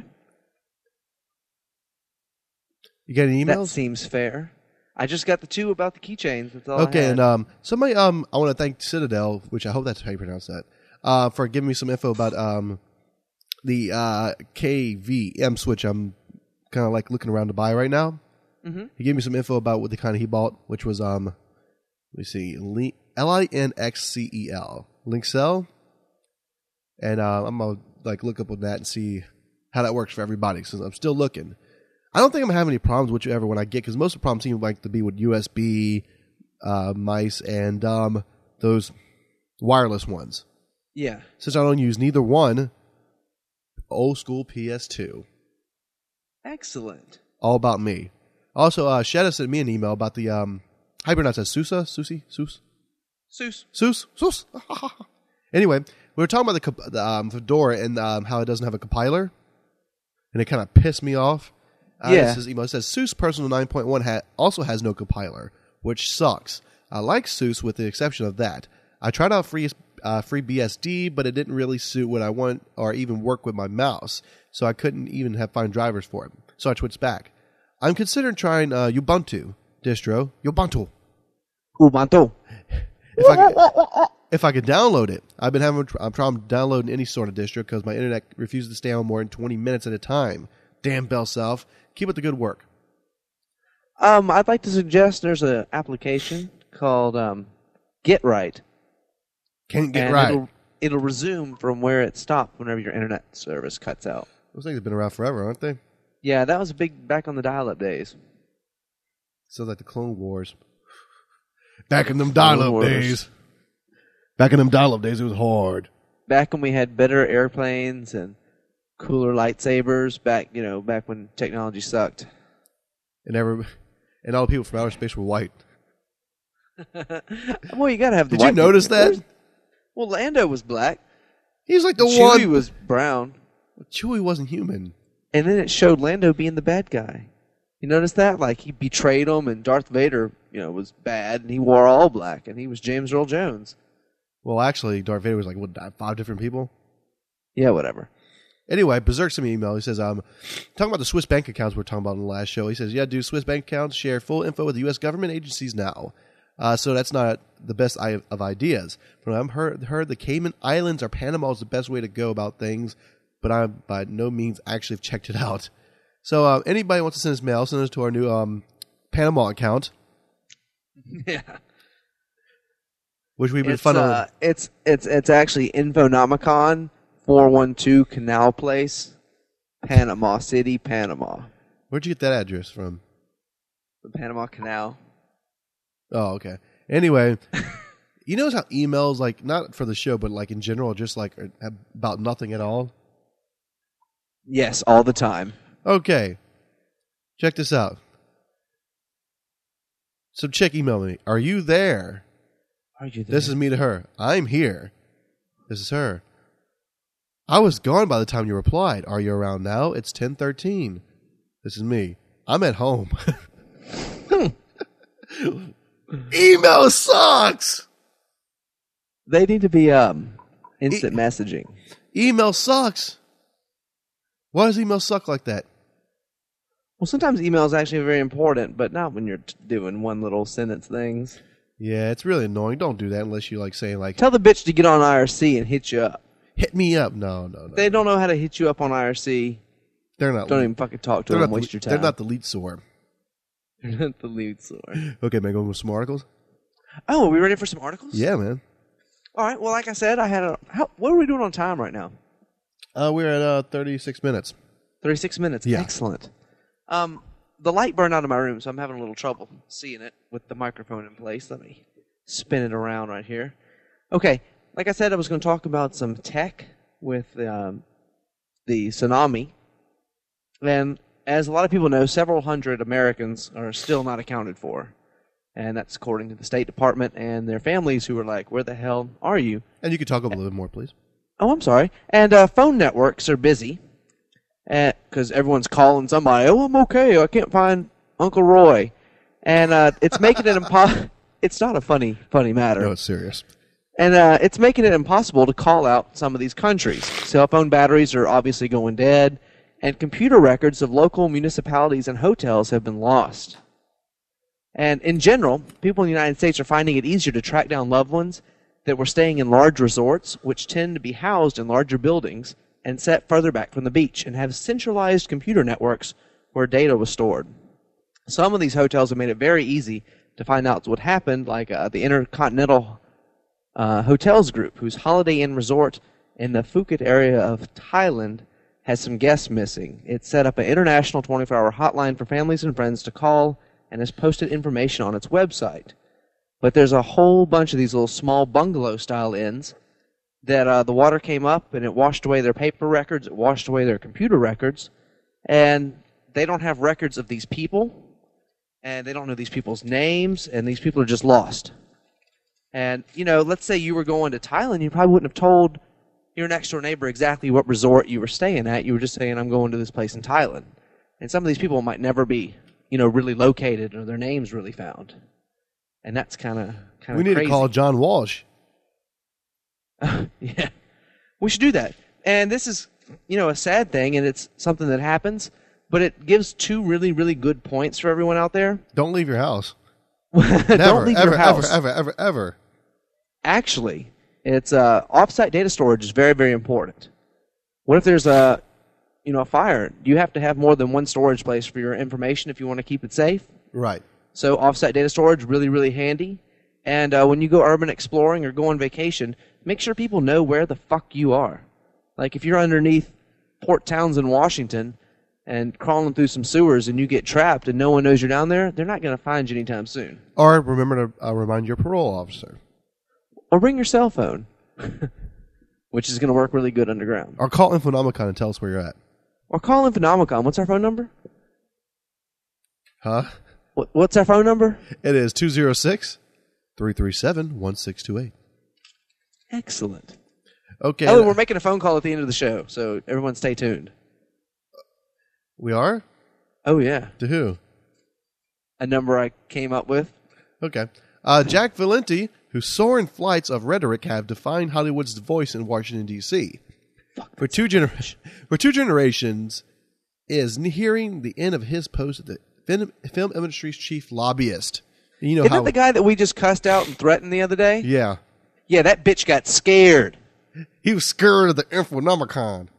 You got any emails? That seems fair. I just got the two about the keychains. That's all okay, I had. and somebody, I want to thank Citadel, which I hope that's how you pronounce that, for giving me some info about the KVM switch I'm kind of like looking around to buy right now. Mm-hmm. He gave me some info about what the kind he bought, which was me see, Linxcel, Linxcel, and I'm gonna like look up on that and see how that works for everybody. Since I'm still looking, I don't think I'm gonna have any problems whichever one I get because most of the problems seem like to be with USB mice and those wireless ones. Yeah. Since I don't use neither one, old school PS2. Excellent. All about me. Also, Shetta sent me an email about the how you pronounce that? Seuss. Anyway, we were talking about the Fedora and how it doesn't have a compiler, and it kind of pissed me off. Yeah. This email says SUSE Personal 9.1 also has no compiler, which sucks. I like SUSE with the exception of that. I tried out FreeBSD, but it didn't really suit what I want or even work with my mouse, so I couldn't even find drivers for it. So I switched back. I'm considering trying Ubuntu distro. Ubuntu. If I could download it. I'm trying downloading any sort of distro because my internet refuses to stay on more than 20 minutes at a time. Damn Bell South. Keep up the good work. I'd like to suggest there's an application called GetRight. Can't get right. It'll resume from where it stopped whenever your internet service cuts out. Those things have been around forever, aren't they? Yeah, that was big back on the dial-up days. Sounds like the Clone Wars. Back in them dial-up days. Back in them dial-up days, it was hard. Back when we had better airplanes and cooler lightsabers. Back when technology sucked. And all the people from outer space were white. Well, you gotta have the Did you notice that? Well, Lando was black. He was like the Chewie one. Chewie was brown. Chewie wasn't human. And then it showed Lando being the bad guy. You notice that? Like, he betrayed him, and Darth Vader, was bad, and he wore all black, and he was James Earl Jones. Well, actually, Darth Vader was like, 5 different people? Yeah, whatever. Anyway, Berserk sent me an email. He says, talking about the Swiss bank accounts we were talking about in the last show. He says, yeah, do Swiss bank accounts share full info with the U.S. government agencies now? So that's not the best of ideas. From what I've heard the Cayman Islands or Panama is the best way to go about things, but I by no means actually have checked it out. So anybody wants to send us mail, send us to our new Panama account. Yeah. Which we've been funneling. It's actually Infonomicon 412 Canal Place, Panama City, Panama. Where'd you get that address from? The Panama Canal. Oh, okay. Anyway, you notice how emails, like, not for the show, but like in general, just like are about nothing at all? Yes, all the time. Okay. Check this out. Some chick emailed me. Are you there? Are you there? This is me to her. I'm here. This is her. I was gone by the time you replied. Are you around now? It's 10:13. This is me. I'm at home. Email sucks. They need to be instant messaging. Email sucks. Why does email suck like that? Well, sometimes email is actually very important, but not when you're doing one little sentence things. Yeah, it's really annoying. Don't do that unless you like saying like. Tell the bitch to get on IRC and hit you up. Hit me up. No. They don't know how to hit you up on IRC. They're not. Don't even fucking talk to them. Waste your time. They're not the lead sore. They're not the lead sore. Okay, man. Going with some articles. Oh, are we ready for some articles? Yeah, man. All right. Well, like I said, what are we doing on time right now? We're at 36 minutes. 36 minutes. Yeah. Excellent. The light burned out of my room, so I'm having a little trouble seeing it with the microphone in place. Let me spin it around right here. Okay. Like I said, I was going to talk about some tech with the tsunami. And as a lot of people know, several hundred Americans are still not accounted for. And that's according to the State Department and their families who are like, where the hell are you? And you could talk a little bit more, please. Oh, I'm sorry. And phone networks are busy because everyone's calling somebody. Oh, I'm okay. I can't find Uncle Roy. And it's making it impossible. It's not a funny matter. No, it's serious. And it's making it impossible to call out some of these countries. Cell phone batteries are obviously going dead, and computer records of local municipalities and hotels have been lost. And in general, people in the United States are finding it easier to track down loved ones that were staying in large resorts, which tend to be housed in larger buildings and set further back from the beach, and have centralized computer networks where data was stored. Some of these hotels have made it very easy to find out what happened, like the Intercontinental Hotels Group, whose Holiday Inn resort in the Phuket area of Thailand has some guests missing. It set up an international 24-hour hotline for families and friends to call and has posted information on its website. But there's a whole bunch of these little small bungalow-style inns that the water came up and it washed away their paper records, it washed away their computer records, and they don't have records of these people, and they don't know these people's names, and these people are just lost. And, you know, let's say you were going to Thailand, you probably wouldn't have told your next-door neighbor exactly what resort you were staying at. You were just saying, I'm going to this place in Thailand. And some of these people might never be, you know, really located or their names really found. And that's kind of crazy. We need to call John Walsh. Yeah, we should do that. And this is, you know, a sad thing, and it's something that happens, but it gives two really, really good points for everyone out there. Don't leave your house. Don't leave your house. Ever. Actually, it's offsite data storage is very, very important. What if there's a fire? You have to have more than one storage place for your information if you want to keep it safe. Right. So offsite data storage, really, really handy. And when you go urban exploring or go on vacation, make sure people know where the fuck you are. Like if you're underneath Port Townsend, Washington, and crawling through some sewers and you get trapped and no one knows you're down there, they're not going to find you anytime soon. Or remember to remind your parole officer. Or bring your cell phone, which is going to work really good underground. Or call Infonomicon and tell us where you're at. Or call Infonomicon. What's our phone number? Huh? What's our phone number? It is 206-337-1628. Excellent. Okay. Oh, we're making a phone call at the end of the show, so everyone stay tuned. We are? Oh, yeah. To who? A number I came up with. Okay. Jack Valenti, whose soaring flights of rhetoric have defined Hollywood's voice in Washington, D.C. For two generations, is nearing the end of his post as the film industry's chief lobbyist. You know Isn't that the guy that we just cussed out and threatened the other day? Yeah. Yeah, that bitch got scared. He was scared of the Infonomicon.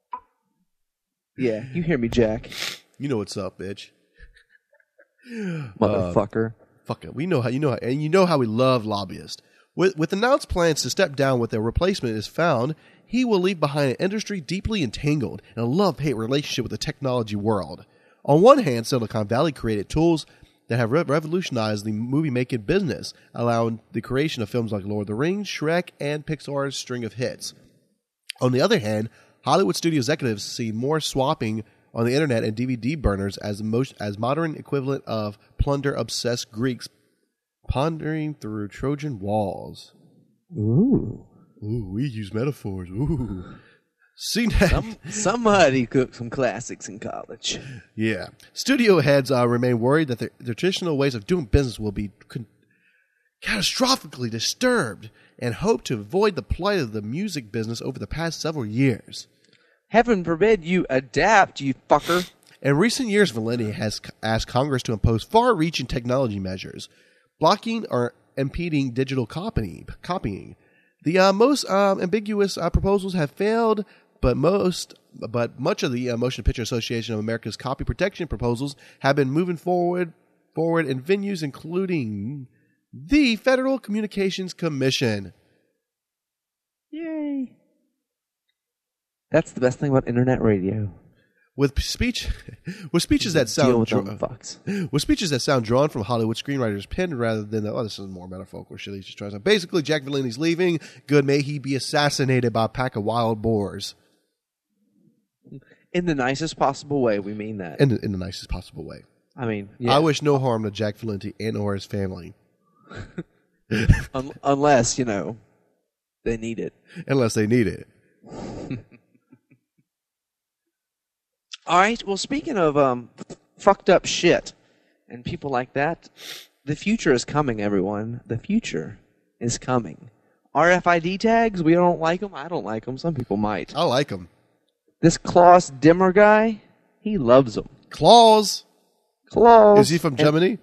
Yeah, you hear me, Jack. You know what's up, bitch. Motherfucker. Fuck it. We know how and you know how we love lobbyists. With announced plans to step down with their replacement is found, he will leave behind an industry deeply entangled in a love-hate relationship with the technology world. On one hand, Silicon Valley created tools that have revolutionized the movie-making business, allowing the creation of films like Lord of the Rings, Shrek, and Pixar's string of hits. On the other hand, Hollywood studio executives see more swapping on the internet and DVD burners as modern equivalent of plunder-obsessed Greeks pondering through Trojan walls. Ooh, we use metaphors. Ooh. CNET. Somebody cooked some classics in college. Yeah. Studio heads remain worried that the traditional ways of doing business will be catastrophically disturbed and hope to avoid the plight of the music business over the past several years. Heaven forbid you adapt, you fucker. In recent years, Valenti has asked Congress to impose far-reaching technology measures, blocking or impeding digital copying. The most ambiguous proposals have failed, but much of the Motion Picture Association of America's copy protection proposals have been moving forward in venues including the Federal Communications Commission. Yay. That's the best thing about internet radio. With speeches that sound drawn from Hollywood screenwriters' pen rather than this is more metaphorical shit he's just trying to say. Basically, Jack Valenti's leaving. Good, may he be assassinated by a pack of wild boars. In the nicest possible way, we mean that. In the nicest possible way. I mean, yeah. I wish no harm to Jack Valenti and or his family. Unless, they need it. Unless they need it. All right. Well, speaking of fucked up shit and people like that, the future is coming, everyone. The future is coming. RFID tags, we don't like them. I don't like them. Some people might. I like them. This Klaus Dimmer guy, he loves them. Klaus? Is he from Germany?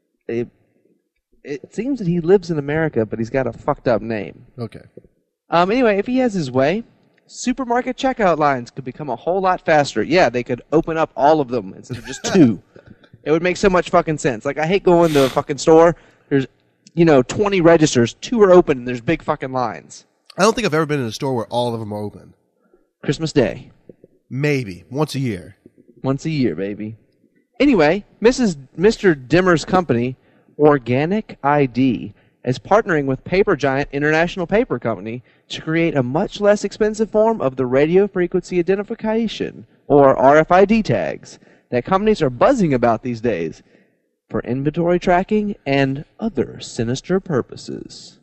It seems that he lives in America, but he's got a fucked up name. Okay. Anyway, if he has his way, supermarket checkout lines could become a whole lot faster. Yeah, they could open up all of them instead of just two. It would make so much fucking sense. Like, I hate going to a fucking store. There's, 20 registers. 2 are open, and there's big fucking lines. I don't think I've ever been in a store where all of them are open. Christmas Day. Maybe. Once a year. Once a year, baby. Anyway, Mr. Dimmer's company, Organic ID, is partnering with paper giant International Paper Company to create a much less expensive form of the radio frequency identification, or RFID tags, that companies are buzzing about these days for inventory tracking and other sinister purposes.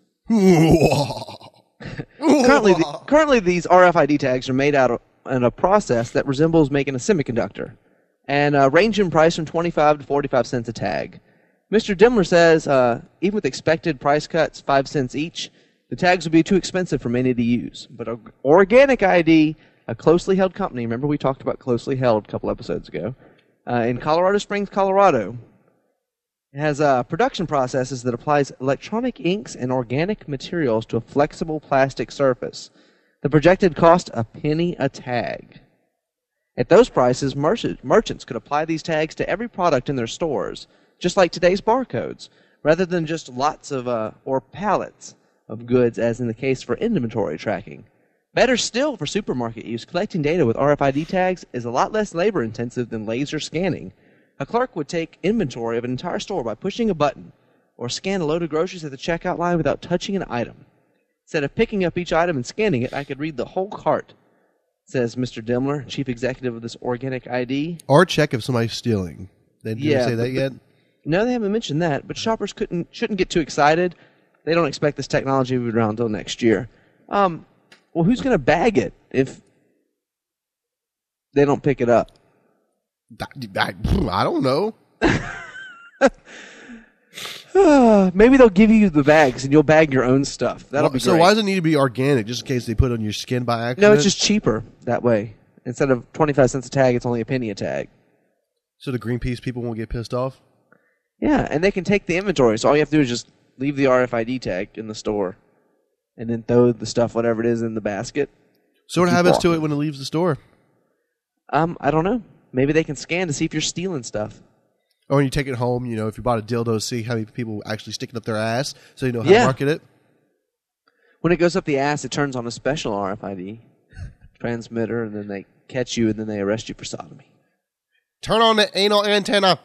Currently, these RFID tags are made out in a process that resembles making a semiconductor, and range in price from 25 to 45 cents a tag. Mr. Dimmler says, even with expected price cuts, 5 cents each, the tags would be too expensive for many to use. But Organic ID, a closely held company, remember we talked about closely held a couple episodes ago, in Colorado Springs, Colorado, has production processes that applies electronic inks and organic materials to a flexible plastic surface. The projected cost $0.01 a tag. At those prices, merchants could apply these tags to every product in their stores, just like today's barcodes, rather than just lots of or pallets of goods, as in the case for inventory tracking. Better still, for supermarket use, collecting data with RFID tags is a lot less labor-intensive than laser scanning. A clerk would take inventory of an entire store by pushing a button, or scan a load of groceries at the checkout line without touching an item. Instead of picking up each item and scanning it, I could read the whole cart, says Mr. Dimmler, chief executive of this Organic ID. Or check if somebody's stealing. Did they say that yet? No, they haven't mentioned that, but shoppers shouldn't get too excited. They don't expect this technology to be around until next year. Well, who's going to bag it if they don't pick it up? I don't know. Maybe they'll give you the bags and you'll bag your own stuff. That'll be great. So why does it need to be organic, just in case they put it on your skin by accident? No, it's just cheaper that way. Instead of 25 cents a tag, it's only $0.01 a tag. So the Greenpeace people won't get pissed off? Yeah, and they can take the inventory. So all you have to do is just leave the RFID tag in the store and then throw the stuff, whatever it is, in the basket. So what happens to it when it leaves the store? I don't know. Maybe they can scan to see if you're stealing stuff. Or when you take it home, if you bought a dildo, see how many people actually stick it up their ass so you know how to market it? When it goes up the ass, it turns on a special RFID transmitter, and then they catch you, and then they arrest you for sodomy. Turn on the anal antenna.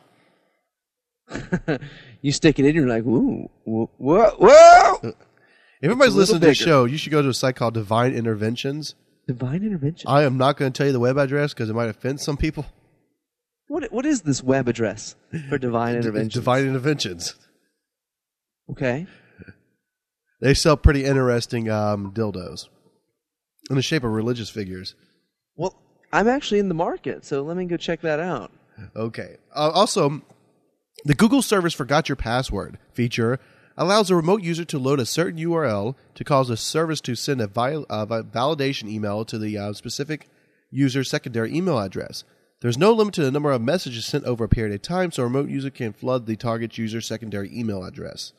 You stick it in, you're like, whoa, whoa. If everybody's listening to this show, you should go to a site called Divine Interventions. Divine Interventions? I am not going to tell you the web address because it might offend some people. What is this web address for Divine Interventions? Divine Interventions. Okay. They sell pretty interesting dildos in the shape of religious figures. Well, I'm actually in the market, so let me go check that out. Okay. Also, the Google service Forgot Your Password feature allows a remote user to load a certain URL to cause a service to send a validation email to the specific user's secondary email address. There's no limit to the number of messages sent over a period of time, so a remote user can flood the target user's secondary email address.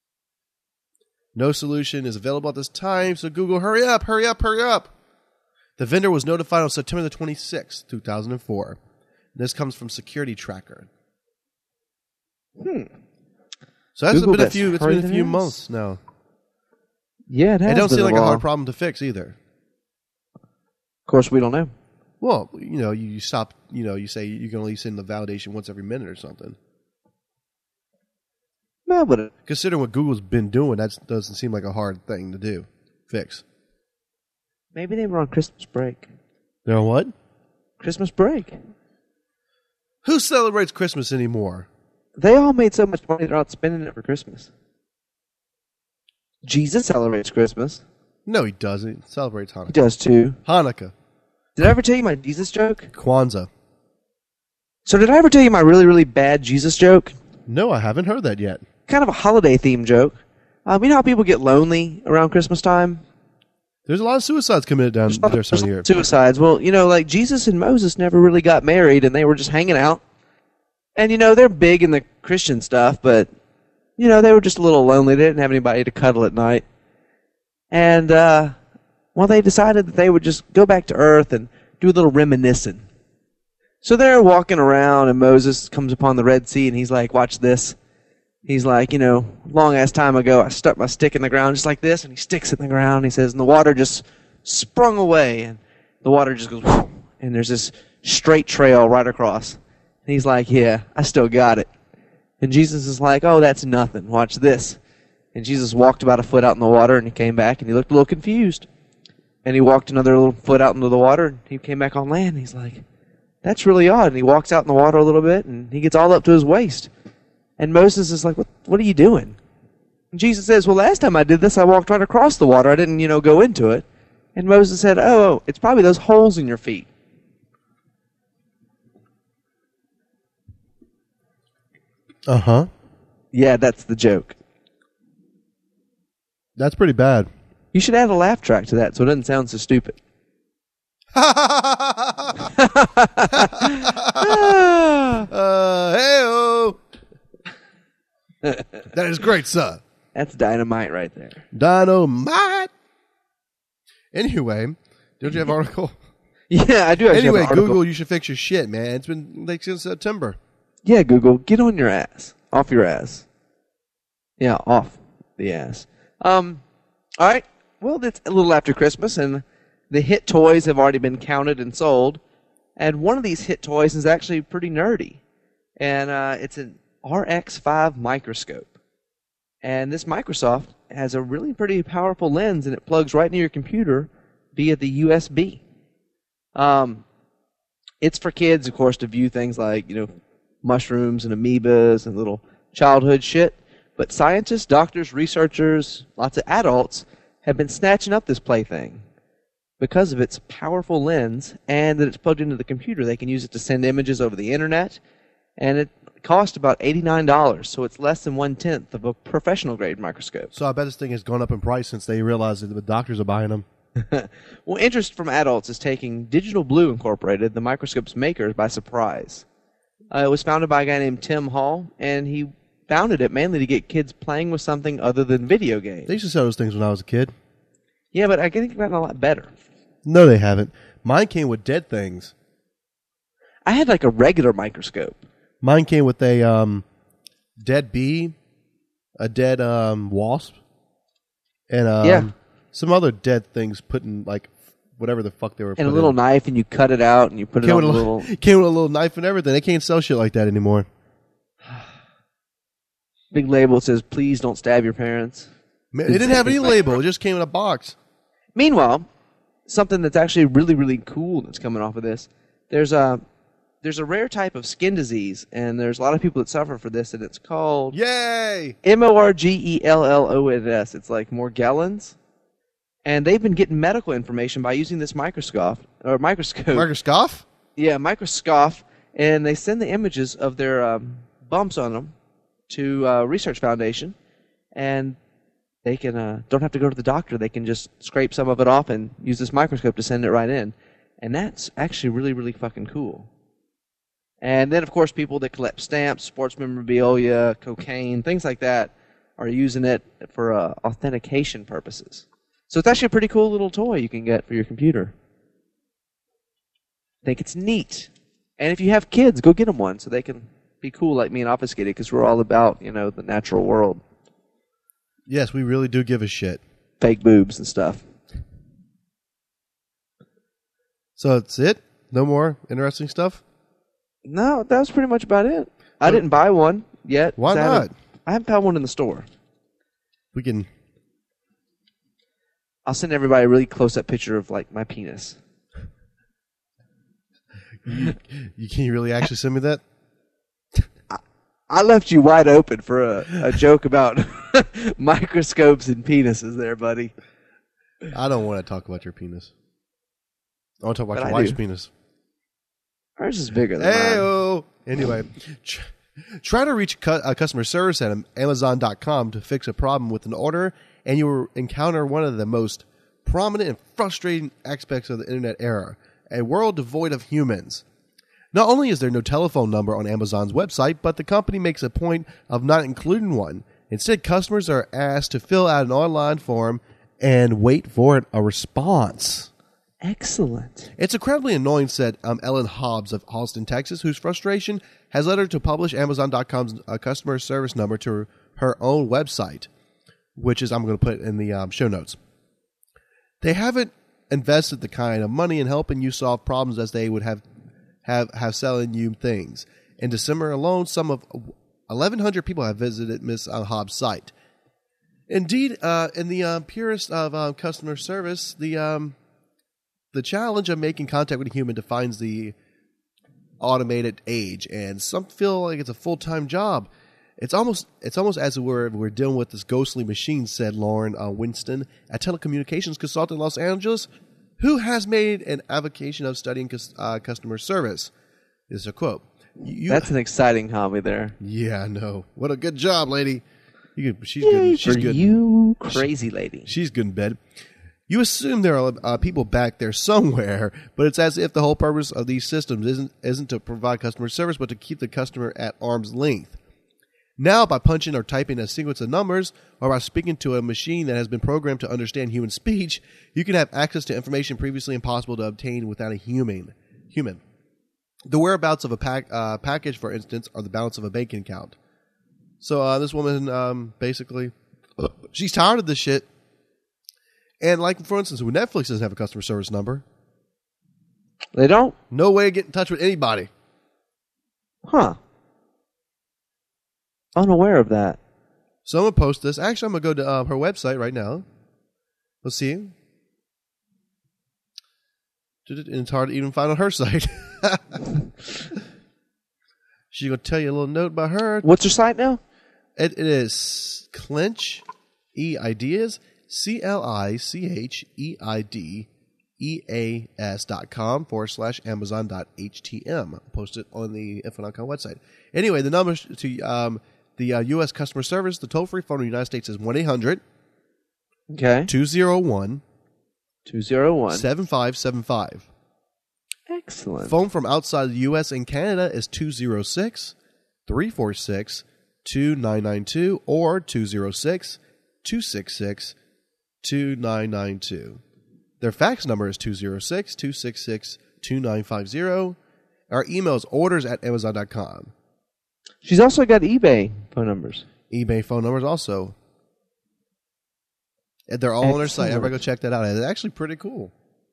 No solution is available at this time, so Google, hurry up, hurry up, hurry up! The vendor was notified on September the 26th, 2004. This comes from Security Tracker. So that's Google been a few months now. Yeah, it has. It don't seem like a hard problem to fix either. Of course, we don't know. Well, you stop, you say you can only send the validation once every minute or something. Well, but considering what Google's been doing, that doesn't seem like a hard thing to fix. Maybe they were on Christmas break. They're on what? Christmas break. Who celebrates Christmas anymore? They all made so much money, they're not spending it for Christmas. Jesus celebrates Christmas. No, he doesn't. He celebrates Hanukkah. He does too. Hanukkah. Did I ever tell you my Jesus joke? Kwanzaa. So did I ever tell you my really, really bad Jesus joke? No, I haven't heard that yet. Kind of a holiday-themed joke. You know how people get lonely around Christmas time? There's a lot of suicides committed down there some year. Suicides. Well, like Jesus and Moses never really got married, and they were just hanging out. And, they're big in the Christian stuff, but, they were just a little lonely. They didn't have anybody to cuddle at night. And, they decided that they would just go back to Earth and do a little reminiscing. So they're walking around, and Moses comes upon the Red Sea, and he's like, watch this. He's like, long-ass time ago, I stuck my stick in the ground just like this, and he sticks it in the ground. He says, and the water just sprung away, and the water just goes, whoosh, and there's this straight trail right across. And he's like, yeah, I still got it. And Jesus is like, oh, that's nothing. Watch this. And Jesus walked about a foot out in the water, and he came back, and he looked a little confused. And he walked another little foot out into the water, and he came back on land, and he's like, that's really odd. And he walks out in the water a little bit, and he gets all up to his waist. And Moses is like, what are you doing? And Jesus says, well, last time I did this, I walked right across the water. I didn't, go into it. And Moses said, oh, it's probably those holes in your feet. Uh-huh. Yeah, that's the joke. That's pretty bad. You should add a laugh track to that so it doesn't sound so stupid. Hey-oh. That is great, sir. That's dynamite right there. Dynamite. Anyway, don't you have an article? Yeah, I do actually Anyway, have an article. Google, you should fix your shit, man. It's been like since September. Yeah, Google, get on your ass. Off your ass. Yeah, off the ass. All right. Well, it's a little after Christmas, and the hit toys have already been counted and sold. And one of these hit toys is actually pretty nerdy. And it's an RX5 microscope. And this Microsoft has a really pretty powerful lens, and it plugs right into your computer via the USB. It's for kids, of course, to view things like, mushrooms and amoebas and little childhood shit. But scientists, doctors, researchers, lots of adults have been snatching up this plaything because of its powerful lens and that it's plugged into the computer. They can use it to send images over the internet, and it costs about $89, so it's less than 1/10 of a professional-grade microscope. So I bet this thing has gone up in price since they realized that the doctors are buying them. Well, interest from adults is taking Digital Blue Incorporated, the microscope's makers, by surprise. It was founded by a guy named Tim Hall, and he founded it mainly to get kids playing with something other than video games. They used to sell those things when I was a kid. Yeah, but I think they've gotten a lot better. No, they haven't. Mine came with dead things. I had like a regular microscope. Mine came with a dead bee, a dead wasp, and some other dead things put in like whatever the fuck they were. And a little knife, and you cut it out, and you put it on a little. Came with a little knife and everything. They can't sell shit like that anymore. Big label that says, "Please don't stab your parents." Man, it didn't have any label. It just came in a box. Meanwhile, something that's actually really, really cool that's coming off of this. There's a rare type of skin disease, and there's a lot of people that suffer for this, and it's called Yay! Morgellons. It's like Morgellons. And they've been getting medical information by using this microscope. Microscope? Yeah, microscope. And they send the images of their bumps on them to Research Foundation, and they can don't have to go to the doctor. They can just scrape some of it off and use this microscope to send it right in. And that's actually really, really fucking cool. And then, of course, people that collect stamps, sports memorabilia, cocaine, things like that are using it for authentication purposes. So it's actually a pretty cool little toy you can get for your computer. I think it's neat. And if you have kids, go get them one so they can be cool like me and obfuscated, because we're all about, the natural world. Yes, we really do give a shit. Fake boobs and stuff. So that's it? No more interesting stuff? No, that was pretty much about it. I didn't buy one yet. Why not? I haven't found one in the store. We can... I'll send everybody a really close-up picture of, my penis. Can you really actually send me that? I left you wide open for a joke about microscopes and penises there, buddy. I don't want to talk about your penis. I want to talk about your wife's penis. Ours is bigger than mine. Anyway, try to reach customer service at Amazon.com to fix a problem with an order, and you will encounter one of the most prominent and frustrating aspects of the internet era, a world devoid of humans. Not only is there no telephone number on Amazon's website, but the company makes a point of not including one. Instead, customers are asked to fill out an online form and wait for a response. Excellent. It's incredibly annoying, said Ellen Hobbs of Austin, Texas, whose frustration has led her to publish Amazon.com's customer service number to her own website, which is I'm going to put in the show notes. They haven't invested the kind of money in helping you solve problems as they would have selling you things. In December alone, some of 1,100 people have visited Miss Hobbs' site. Indeed, in the purest of customer service, the challenge of making contact with a human defines the automated age, and some feel like it's a full-time job. It's almost as we're dealing with this ghostly machine, said Lauren Winston, a telecommunications consultant in Los Angeles, who has made an avocation of studying customer service. This is a quote. That's an exciting hobby there. Yeah, I know. What a good job, lady. She's Yay good. She's for good. You crazy lady. She's good in bed. You assume there are people back there somewhere, but it's as if the whole purpose of these systems isn't to provide customer service, but to keep the customer at arm's length. Now, by punching or typing a sequence of numbers, or by speaking to a machine that has been programmed to understand human speech, you can have access to information previously impossible to obtain without a human. The whereabouts of a package, for instance, or the balance of a bank account. So this woman basically, she's tired of this shit. And like, for instance, when Netflix doesn't have a customer service number. They don't? No way to get in touch with anybody. Huh. Unaware of that. So I'm going to post this. Actually, I'm going to go to her website right now. Let's see. And it's hard to even find on her site. She's going to tell you a little note about her. What's her site now? It is Clinch Ideas, CLICHEIDEAS.com/Amazon.htm. I'll post it on the Info.com website. Anyway, the number to the U.S. customer service, the toll-free phone in the United States is 1-800 201 7575. Excellent. Phone from outside the U.S. and Canada is 206-346-2992 or 206-266-2992. Their fax number is 206-266-2950. Our email is orders@amazon.com. She's also got eBay phone numbers. eBay phone numbers also. And they're all on her site. Everybody go check that out. It's actually pretty cool.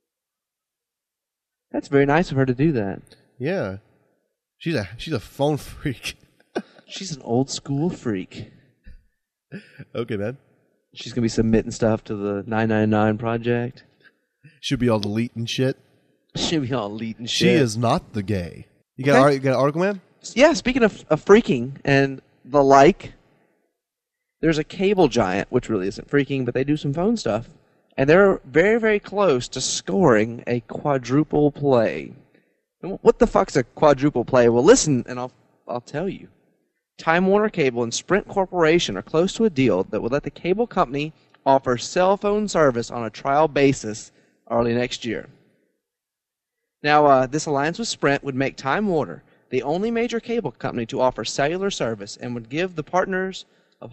That's very nice of her to do that. Yeah. She's a phone freak. She's an old school freak. Okay, man. She's going to be submitting stuff to the 999 project. She'll be all deleting shit. She'll be all deleting shit. She is not the gay. You got an article, man? Yeah, speaking of freaking and the like, there's a cable giant, which really isn't freaking, but they do some phone stuff. And they're very, very close to scoring a quadruple play. And what the fuck's a quadruple play? Well, listen, and I'll tell you. Time Warner Cable and Sprint Corporation are close to a deal that would let the cable company offer cell phone service on a trial basis early next year. Now, this alliance with Sprint would make Time Warner the only major cable company to offer cellular service and would give the partners the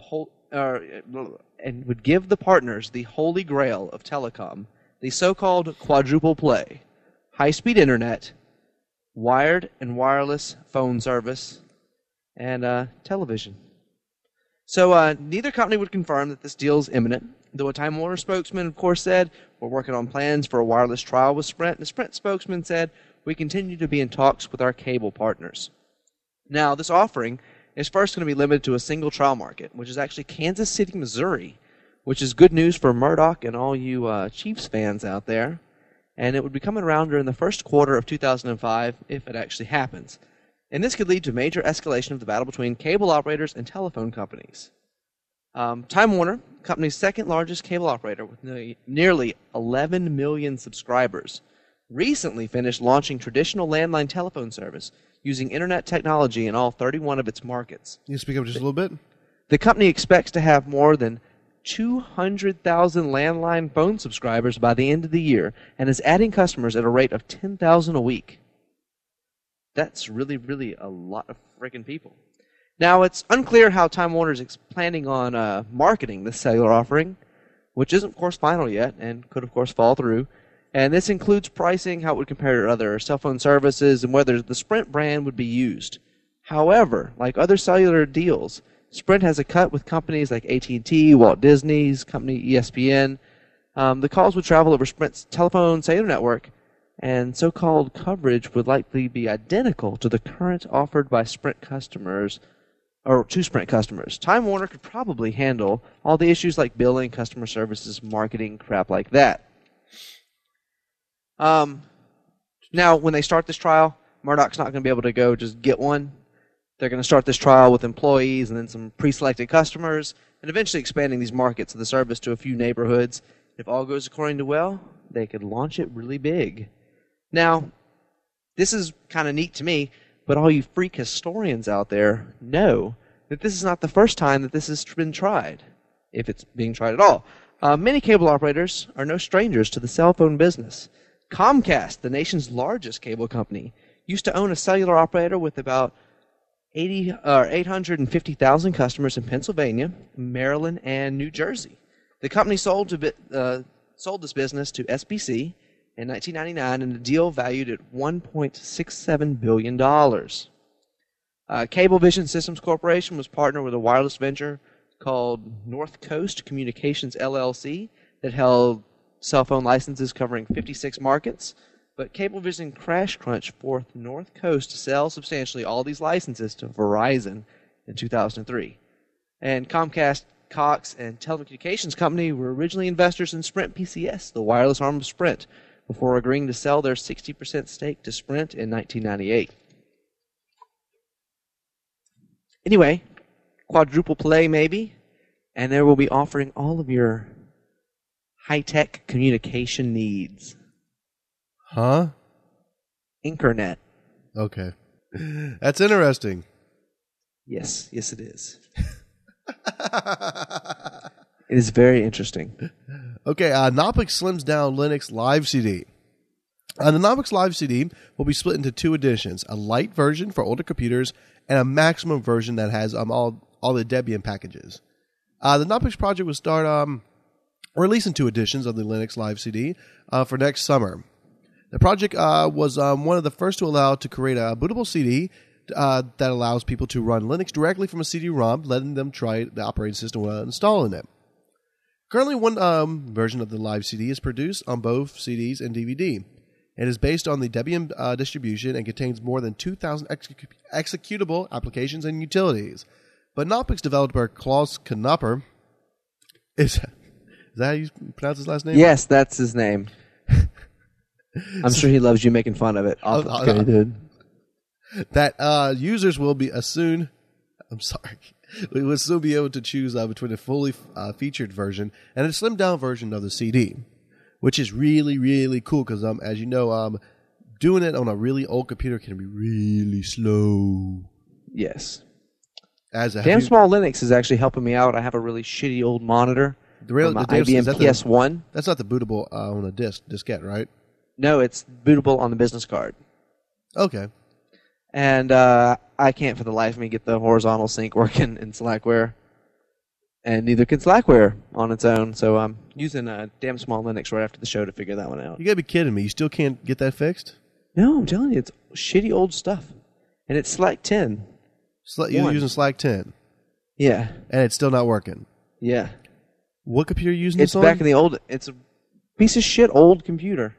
holy grail of telecom, the so-called quadruple play: high-speed internet, wired and wireless phone service, and television. So neither company would confirm that this deal is imminent, though a Time Warner spokesman, of course, said, "We're working on plans for a wireless trial with Sprint." The Sprint spokesman said, "We continue to be in talks with our cable partners." Now, this offering is first going to be limited to a single trial market, which is actually Kansas City, Missouri, which is good news for Murdoch and all you Chiefs fans out there. And it would be coming around during the first quarter of 2005 if it actually happens. And this could lead to major escalation of the battle between cable operators and telephone companies. Time Warner, the company's second largest cable operator with nearly 11 million subscribers, recently finished launching traditional landline telephone service using internet technology in all 31 of its markets. Can you speak up just a little bit? The company expects to have more than 200,000 landline phone subscribers by the end of the year and is adding customers at a rate of 10,000 a week. That's really, really a lot of freaking people. Now, it's unclear how Time Warner is planning on marketing this cellular offering, which isn't, of course, final yet and could, of course, fall through. And this includes pricing, how it would compare to other cell phone services, and whether the Sprint brand would be used. However, like other cellular deals, Sprint has a cut with companies like AT&T, Walt Disney's company ESPN. The calls would travel over Sprint's telephone cellular network, and so-called coverage would likely be identical to the current offered by Sprint customers, or to Sprint customers. Time Warner could probably handle all the issues like billing, customer services, marketing, crap like that. Now, when they start this trial, Murdoch's not going to be able to go just get one. They're going to start this trial with employees and then some pre-selected customers, and eventually expanding these markets of the service to a few neighborhoods. If all goes according to well, they could launch it really big. Now, this is kind of neat to me, but all you freak historians out there know that this is not the first time that this has been tried, if it's being tried at all. Many cable operators are no strangers to the cell phone business. Comcast, the nation's largest cable company, used to own a cellular operator with about 850,000 customers in Pennsylvania, Maryland, and New Jersey. The company sold this business to SBC in 1999 in a deal valued at $1.67 billion. Cablevision Systems Corporation was partnered with a wireless venture called North Coast Communications LLC that held cell phone licenses covering 56 markets, but Cablevision Crash Crunch forced North Coast to sell substantially all these licenses to Verizon in 2003. And Comcast, Cox, and Telecommunications Company were originally investors in Sprint PCS, the wireless arm of Sprint, before agreeing to sell their 60% stake to Sprint in 1998. Anyway, quadruple play maybe, and there will be offering all of your high-tech communication needs. Huh? Internet. Okay. That's interesting. Yes, it is. It is very interesting. Okay, Knoppix slims down Linux Live CD. The Knoppix Live CD will be split into two editions, a light version for older computers and a maximum version that has all the Debian packages. The Knoppix project will start releasing two editions of the Linux Live CD for next summer. The project was one of the first to allow to create a bootable CD that allows people to run Linux directly from a CD-ROM, letting them try the operating system without installing it. Currently, one version of the Live CD is produced on both CDs and DVD. It is based on the Debian distribution and contains more than 2,000 executable applications and utilities. But Knoppix developer Klaus Knapper is that how you pronounce his last name? Yes, that's his name. I'm sure he loves you making fun of it. Okay, dude. That users will be soon. I'm sorry. We will soon be able to choose between a fully featured version and a slimmed down version of the CD, which is really, really cool because, as you know, doing it on a really old computer can be really slow. Yes. Damn Small Linux is actually helping me out. I have a really shitty old monitor. The IBM PS1. That's not the bootable on a diskette, right? No, it's bootable on the business card. Okay. And I can't for the life of me get the horizontal sync working in Slackware. And neither can Slackware on its own. So I'm using a damn small Linux right after the show to figure that one out. You gotta be kidding me. You still can't get that fixed? No, I'm telling you, it's shitty old stuff. And it's Slack 10. You're using Slack 10? Yeah. And it's still not working? Yeah. What computer are you using this on? It's back in the old... It's a piece of shit old computer.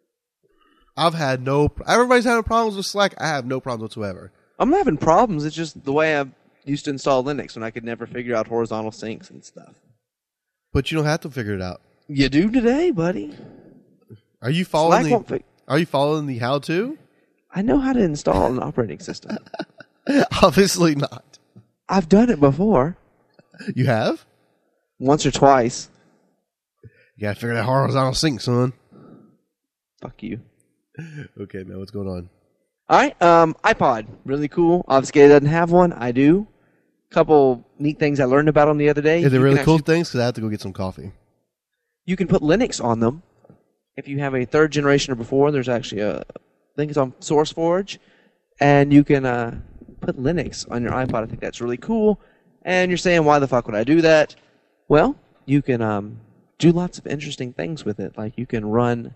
Everybody's having problems with Slack. I have no problems whatsoever. I'm not having problems. It's just the way I used to install Linux when I could never figure out horizontal syncs and stuff. But you don't have to figure it out. You do today, buddy. Are you following the how-to? I know how to install an operating system. Obviously not. I've done it before. You have? Once or twice. You gotta figure that horizontal sync, son. Fuck you. Okay, man, what's going on? Alright, iPod. Really coll. Obviously, it doesn't have one. I do. Couple neat things I learned about them the other day. Is it really cool things? Because I have to go get some coffee. You can put Linux on them. If you have a third generation or before, there's actually I think it's on SourceForge. And you can put Linux on your iPod. I think that's really cool. And you're saying, why the fuck would I do that? Well, you can do lots of interesting things with it. Like you can run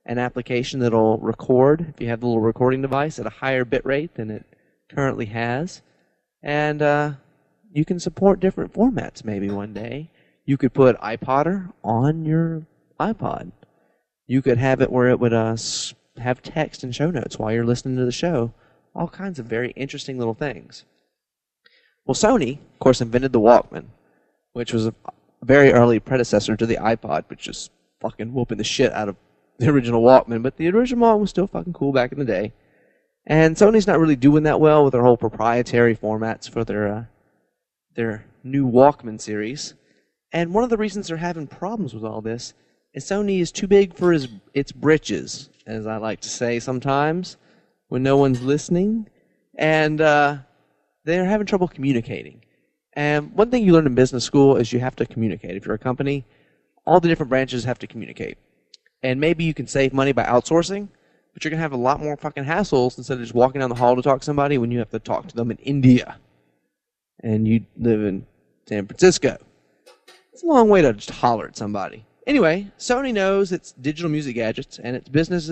an application that'll record, if you have the little recording device, at a higher bit rate than it currently has. And you can support different formats maybe one day. You could put iPodder on your iPod. You could have it where it would have text and show notes while you're listening to the show. All kinds of very interesting little things. Well, Sony, of course, invented the Walkman, which was a very early predecessor to the iPod, which is fucking whooping the shit out of the original Walkman. But the original Walkman was still fucking cool back in the day. And Sony's not really doing that well with their whole proprietary formats for their new Walkman series. And one of the reasons they're having problems with all this is Sony is too big for its britches, as I like to say sometimes, when no one's listening. And they're having trouble communicating. And one thing you learn in business school is you have to communicate. If you're a company, all the different branches have to communicate. And maybe you can save money by outsourcing, but you're going to have a lot more fucking hassles instead of just walking down the hall to talk to somebody when you have to talk to them in India. And you live in San Francisco. It's a long way to just holler at somebody. Anyway, Sony knows its digital music gadgets and its business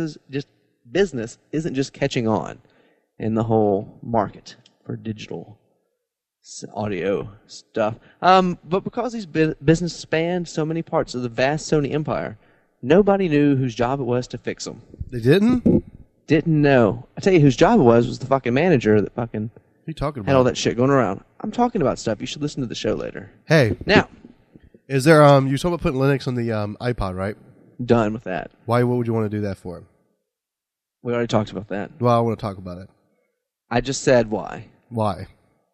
isn't just catching on in the whole market for digital audio stuff. But because these businesses spanned so many parts of the vast Sony empire, nobody knew whose job it was to fix them. They didn't? Didn't know. I tell you whose job it was the fucking manager that fucking What are you talking about? had all that shit going around. I'm talking about stuff. You should listen to the show later. Hey. Now. Is there, you were talking about putting Linux on the iPod, right? Done with that. Why, what would you want to do that for? We already talked about that. Well, I want to talk about it. I just said why. Why?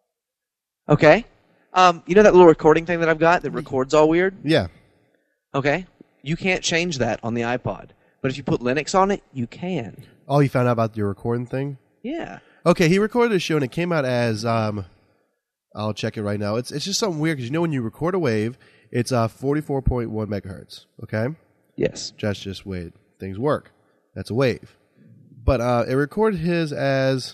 Okay. You know that little recording thing that I've got that records all weird? Yeah. Okay. You can't change that on the iPod. But if you put Linux on it, you can. Oh, you found out about your recording thing? Yeah. Okay, he recorded a show and it came out as, I'll check it right now. It's just something weird because you know when you record a wave, it's 44.1 megahertz, okay? Yes. That's just the way things work. That's a wave. But it recorded his as,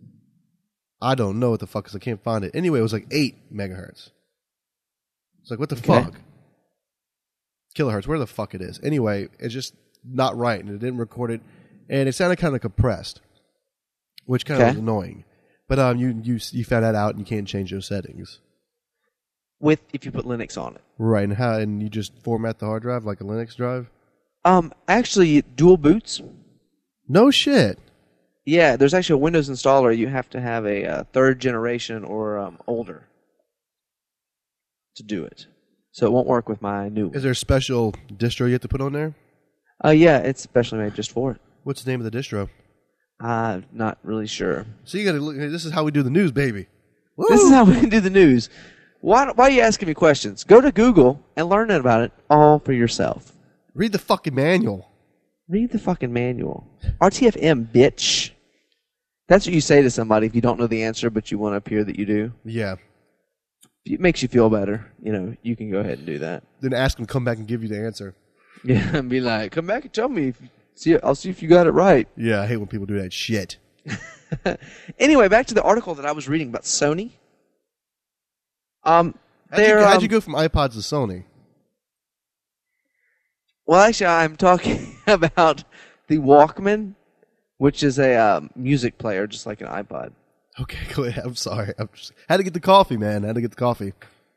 I don't know what the fuck because I can't find it. Anyway, it was like 8 megahertz. It's like, what the fuck? Kilohertz, where the fuck it is. Anyway, it's just not right, and it didn't record it, and it sounded kind of compressed, which kind of was annoying. But you found that out, and you can't change those settings. If you put Linux on it. Right, and you just format the hard drive like a Linux drive? Actually, dual boots. No shit. Yeah, there's actually a Windows installer. You have to have a third generation or older to do it. So it won't work with my new one. Is there a special distro you have to put on there? Yeah, it's specially made just for it. What's the name of the distro? Not really sure. So you got to look. This is how we do the news, baby. Woo! This is how we do the news. Why are you asking me questions? Go to Google and learn about it all for yourself. Read the fucking manual. Read the fucking manual. RTFM, bitch. That's what you say to somebody if you don't know the answer, but you want to appear that you do. Yeah. If it makes you feel better, you can go ahead and do that. Then ask them to come back and give you the answer. Yeah, and be like, come back and tell me. I'll see if you got it right. Yeah, I hate when people do that shit. Anyway, back to the article that I was reading about Sony. How'd you go from iPods to Sony? Well, actually, I'm talking about the Walkman, which is a music player, just like an iPod. Okay, go ahead. I'm sorry. Had to get the coffee, man. Had to get the coffee.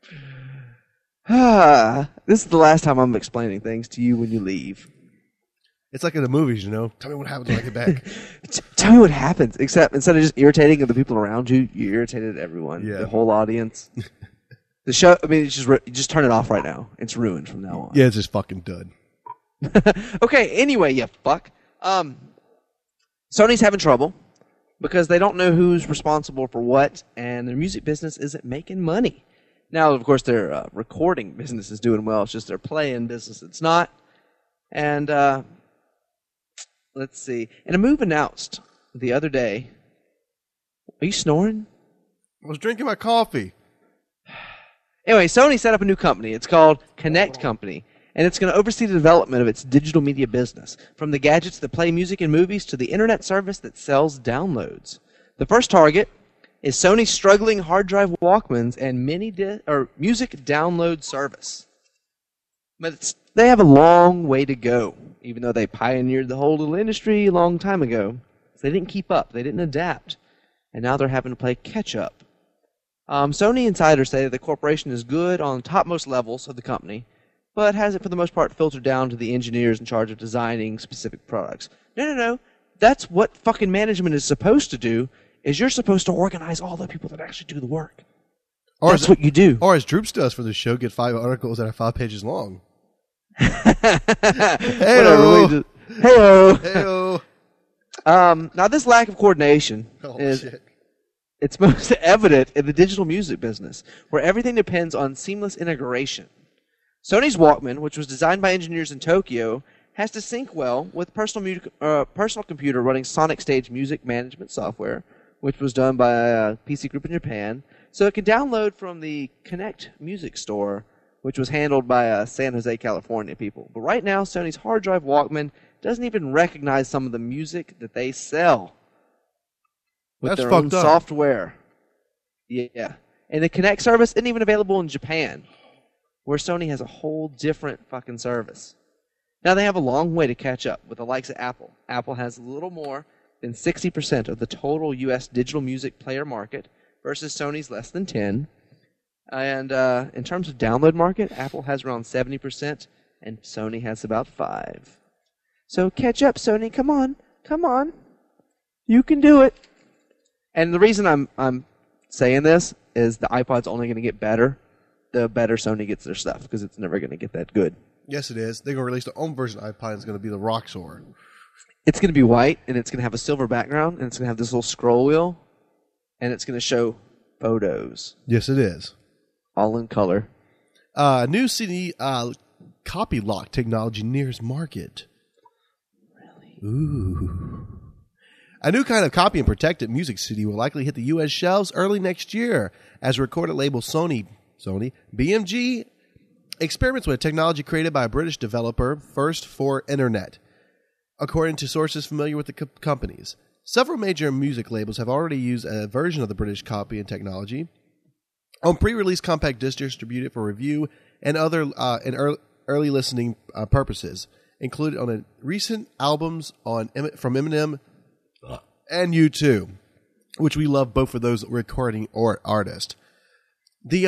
This is the last time I'm explaining things to you when you leave. It's like in the movies, Tell me what happens when I get back. Tell me what happens. Except instead of just irritating the people around you, you irritated everyone. Yeah. The whole audience. The show, it's just turn it off right now. It's ruined from now on. Yeah, it's just fucking done. Okay, anyway, you fuck. Sony's having trouble because they don't know who's responsible for what, and their music business isn't making money. Now, of course, their recording business is doing well. It's just their playing business it's not. And let's see. And a move announced the other day. Are you snoring? I was drinking my coffee. Anyway, Sony set up a new company. It's called Connect Company. And it's going to oversee the development of its digital media business, from the gadgets that play music and movies to the internet service that sells downloads. The first target is Sony's struggling hard drive Walkmans and music download service. But they have a long way to go. even though they pioneered the whole little industry a long time ago. So they didn't keep up. They didn't adapt. And now they're having to play catch-up. Sony insiders say that the corporation is good on topmost levels of the company, but has it for the most part filtered down to the engineers in charge of designing specific products. No. That's what fucking management is supposed to do, is you're supposed to organize all the people that actually do the work. Or That's what you do. Or as Droops does for the show, get 5 articles that are 5 pages long. Hey-o. Hey-o. Now, this lack of coordination it's most evident in the digital music business, where everything depends on seamless integration. Sony's Walkman, which was designed by engineers in Tokyo, has to sync well with personal computer running Sonic Stage music management software, which was done by a PC group in Japan, so it can download from the Connect Music Store, which was handled by San Jose, California people. But right now, Sony's hard drive Walkman doesn't even recognize some of the music that they sell with That's their fucked own up. software. Yeah. And the Connect service isn't even available in Japan, where Sony has a whole different fucking service. Now, they have a long way to catch up with the likes of Apple. Apple has a little more than 60% of the total U.S. digital music player market versus Sony's less than 10%. And in terms of download market, Apple has around 70% and Sony has about 5%. So catch up, Sony. Come on. You can do it. And the reason I'm saying this is the iPod's only going to get better the better Sony gets their stuff, because it's never going to get that good. Yes, it is. They're going to release their own version of iPod. It's going to be the Roxor. It's going to be white, and it's going to have a silver background, and it's going to have this little scroll wheel, and it's going to show photos. Yes, it is. All in color. New CD copy lock technology nears market. Really? Ooh. A new kind of copy and protected music CD will likely hit the U.S. shelves early next year, as recorded label Sony BMG experiments with technology created by a British developer, First for Internet. According to sources familiar with the companies, several major music labels have already used a version of the British copy and technology on pre-release compact discs distributed for review and other early listening purposes, included on recent albums from Eminem and U2, which we love both of those recording artists. The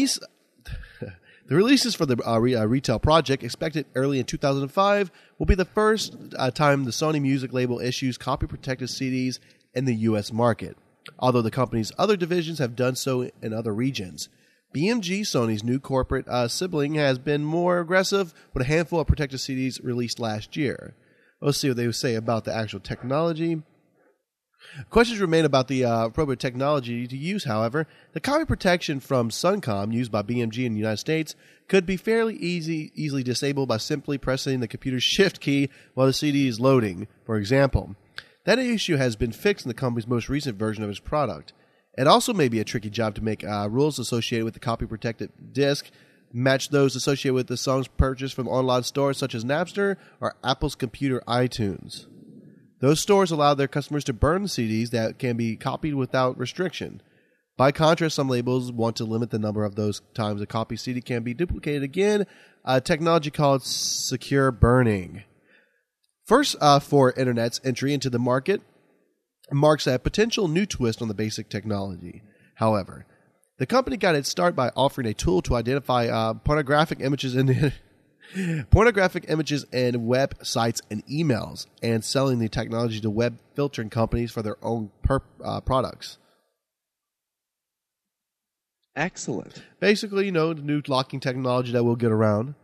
releases for the retail project, expected early in 2005, will be the first time the Sony music label issues copy-protected CDs in the U.S. market, although the company's other divisions have done so in other regions. BMG, Sony's new corporate sibling, has been more aggressive with a handful of protected CDs released last year. We'll see what they say about the actual technology. Questions remain about the appropriate technology to use, however. The copy protection from Suncom, used by BMG in the United States, could be fairly easily disabled by simply pressing the computer's shift key while the CD is loading, for example. That issue has been fixed in the company's most recent version of its product. It also may be a tricky job to make rules associated with the copy-protected disc match those associated with the songs purchased from online stores such as Napster or Apple's computer iTunes. Those stores allow their customers to burn CDs that can be copied without restriction. By contrast, some labels want to limit the number of those times a copy CD can be duplicated again, a technology called secure burning. First, for Internet's entry into the market marks a potential new twist on the basic technology. However, the company got its start by offering a tool to identify pornographic images in websites and emails, and selling the technology to web filtering companies for their own products. Excellent. Basically, the new locking technology that we'll get around.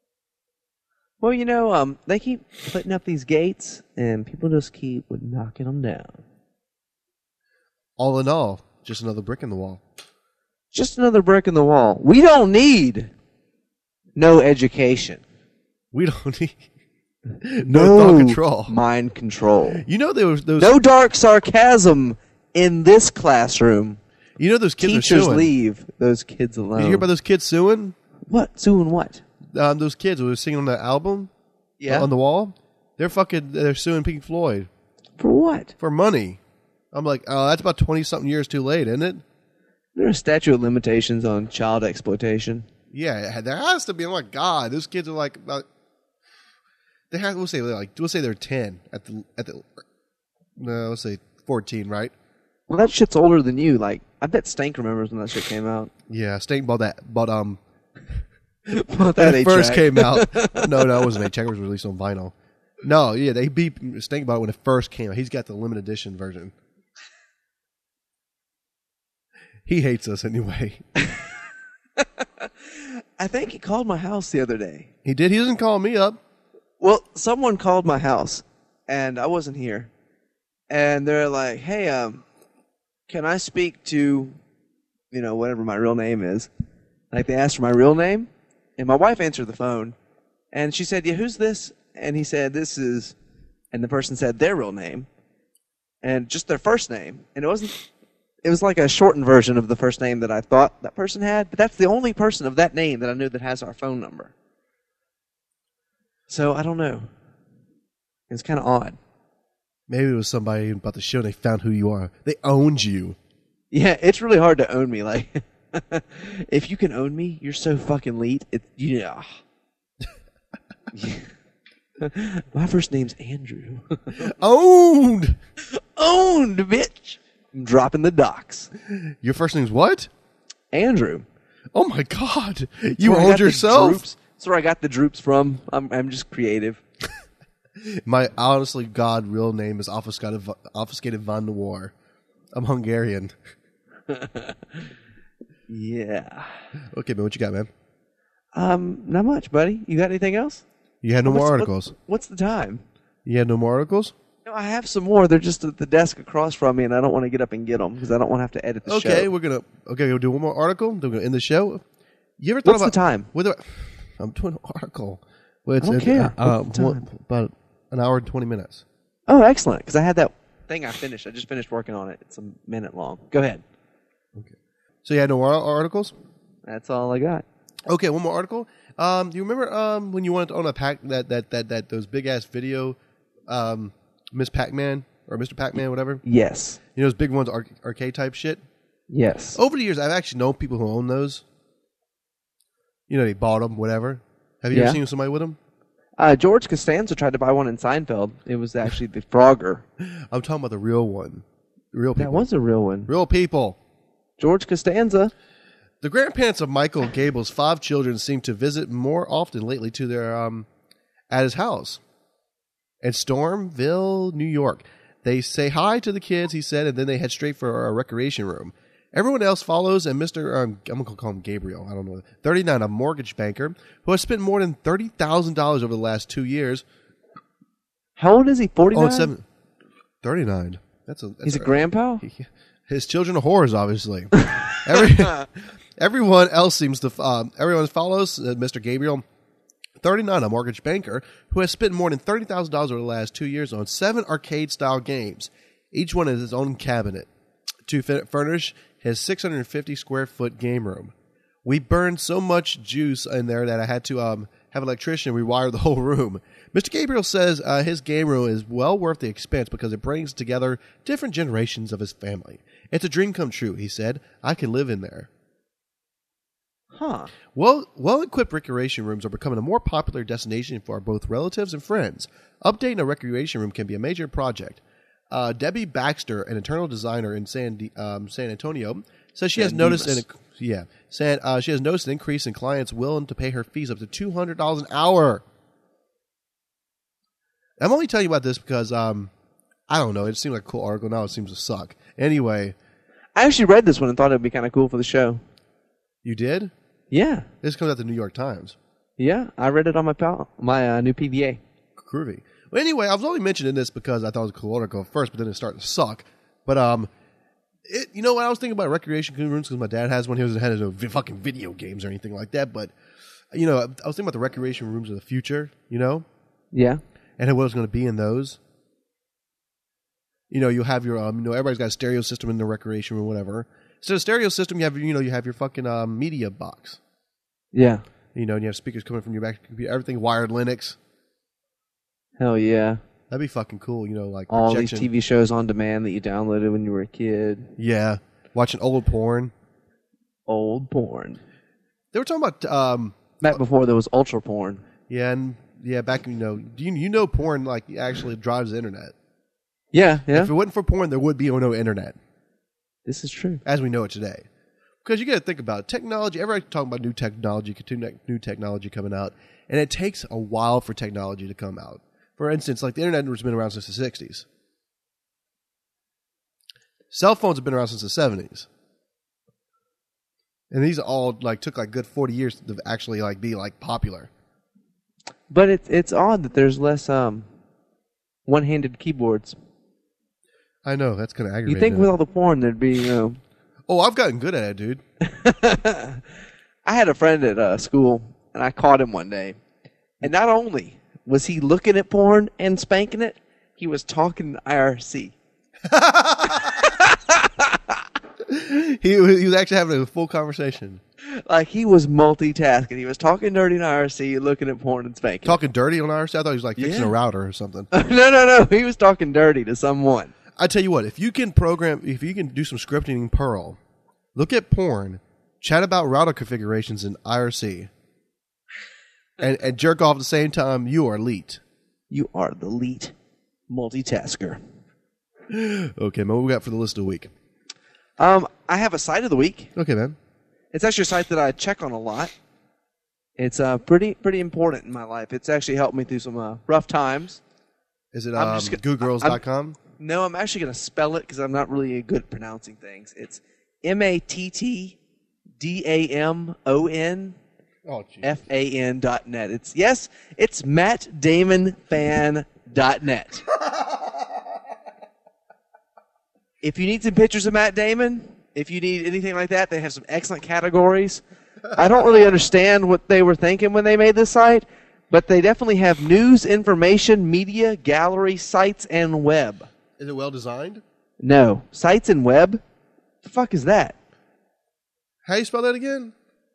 Well, they keep putting up these gates, and people just keep knocking them down. All in all, just another brick in the wall. Just another brick in the wall. We don't need no education. We don't need no thought control. Mind control. There was those no dark sarcasm in this classroom. Those kids Teachers are suing. leave those kids alone. Did you hear about those kids suing? What? Suing what? Those kids who were singing on that album, on the wall. They're suing Pink Floyd. For what? For money. I'm like, oh, that's about 20-something years too late, isn't it? There are statute of limitations on child exploitation. Yeah, there has to be. Oh my God, those kids are like about They have. We'll say they're 10 at the. No, let's say 14, right? Well, that shit's older than you. Like, I bet Stank remembers when that shit came out. Yeah, Stank bought that. But Bought when that it first 8-track. came out. No, it wasn't 8-track. It was released on vinyl. No, yeah, they beat Stank bought it when it first came out. He's got the limited edition version. He hates us anyway. I think he called my house the other day. He did. He doesn't call me up. Well, someone called my house, and I wasn't here. And they're like, hey, can I speak to, whatever my real name is? Like, they asked for my real name, and my wife answered the phone, and she said, yeah, who's this? And he said, this is, and the person said their real name, and just their first name. And it was like a shortened version of the first name that I thought that person had, but that's the only person of that name that I knew that has our phone number. So, I don't know. It's kind of odd. Maybe it was somebody about the show and they found who you are. They owned you. Yeah, it's really hard to own me. Like, if you can own me, you're so fucking elite. Yeah. My first name's Andrew. Owned! Owned, bitch! I'm dropping the docks. Your first name's what? Andrew. Oh my God. You owned yourself? That's where I got the droops from. I'm just creative. My honestly God real name is Obfuscated Van de War. I'm Hungarian. Yeah. Okay, man, what you got, man? Not much, buddy. You got anything else? You had no more articles. What's the time? You had no more articles? No, I have some more. They're just at the desk across from me, and I don't want to get up and get them because I don't want to have to edit the show. Okay, we'll do one more article. Then we're gonna end the show. You ever thought What's about the time? I'm doing an article. Well, I don't care. What's the time? About an hour and 20 minutes. Oh, excellent! Because I had that thing I finished. I just finished working on it. It's a minute long. Go ahead. Okay. So you had no more articles? That's all I got. Okay, one more article. Do you remember when you wanted to own a pack that those big ass video, Miss Pac-Man or Mr. Pac-Man, whatever? Yes. You know those big ones, arcade type shit. Yes. Over the years, I've actually known people who own those. You know, they bought them, whatever. Have you ever seen somebody with them? George Costanza tried to buy one in Seinfeld. It was actually the Frogger. I'm talking about the real one. The real people. That was a real one. Real people. George Costanza. The grandparents of Michael Gable's 5 children seem to visit more often lately to their at his house in Stormville, New York. They say hi to the kids, he said, and then they head straight for a recreation room. Everyone else follows, and Mr. I'm going to call him Gabriel. I don't know. 39, a mortgage banker who has spent more than $30,000 over the last 2 years. How old is he? 49? 39. He's a grandpa? His children are whores, obviously. Everyone else seems to... everyone follows Mr. Gabriel, 39, a mortgage banker who has spent more than $30,000 over the last 2 years on 7 arcade-style games. Each one has its own cabinet to furnish his 650-square-foot game room. We burned so much juice in there that I had to have an electrician rewire the whole room. Mr. Gabriel says his game room is well worth the expense because it brings together different generations of his family. It's a dream come true, he said. I can live in there. Huh. Well-equipped recreation rooms are becoming a more popular destination for both relatives and friends. Updating a recreation room can be a major project. Debbie Baxter, an internal designer in San Antonio, says she has noticed she has noticed an increase in clients willing to pay her fees up to $200 an hour. I'm only telling you about this because I don't know. It seemed like a cool article. Now it seems to suck. Anyway, I actually read this one and thought it would be kind of cool for the show. You did? Yeah. This comes out the New York Times. Yeah, I read it on my new PDA. Groovy. Well, anyway, I was only mentioning this because I thought it was a cool article at first, but then it started to suck. But you know what? I was thinking about recreation rooms because my dad has one. He wasn't had no fucking video games or anything like that. But I was thinking about the recreation rooms of the future. You know? Yeah. And what was going to be in those. You have your everybody's got a stereo system in the recreation room, whatever. So the stereo system, you have your fucking media box. Yeah. And you have speakers coming from your back computer. Everything wired Linux. Hell yeah. That'd be fucking cool, like all projection. these TV shows on demand that you downloaded when you were a kid. Yeah. Watching old porn. Old porn. They were talking about... back before there was ultra porn. Yeah, and Yeah, back you know porn like actually drives the internet. Yeah. If it wasn't for porn, there would be no internet. This is true. As we know it today. Because you got to think about it. Technology. Everybody talking about new technology coming out, and it takes a while for technology to come out. For instance, like the internet has been around since the 60s. Cell phones have been around since the 70s. And these all like took like good 40 years to actually like be like popular. But it's odd that there's less one-handed keyboards. I know, that's kind of aggravating. You think with all the porn there'd be, Oh, I've gotten good at it, dude. I had a friend at school, and I caught him one day. And not only was he looking at porn and spanking it, he was talking to IRC. He was actually having a full conversation. Like, he was multitasking. He was talking dirty to IRC, looking at porn and spanking. Talking dirty on IRC? I thought he was like fixing a router or something. No. He was talking dirty to someone. I tell you what, if you can do some scripting in Perl, look at porn, chat about router configurations in IRC, and jerk off at the same time, you are elite. You are the elite multitasker. Okay, man, what we got for the list of the week? I have a site of the week. Okay, man. It's actually a site that I check on a lot. It's pretty important in my life. It's actually helped me through some rough times. Is it googirls.com? No, I'm actually going to spell it because I'm not really good at pronouncing things. It's MattDamon FAN.net. It's MattDamonFan.net. If you need some pictures of Matt Damon, if you need anything like that, they have some excellent categories. I don't really understand what they were thinking when they made this site, but they definitely have news, information, media, gallery, sites, and web. Is it well designed? No. Sites and web? The fuck is that? How do you spell that again?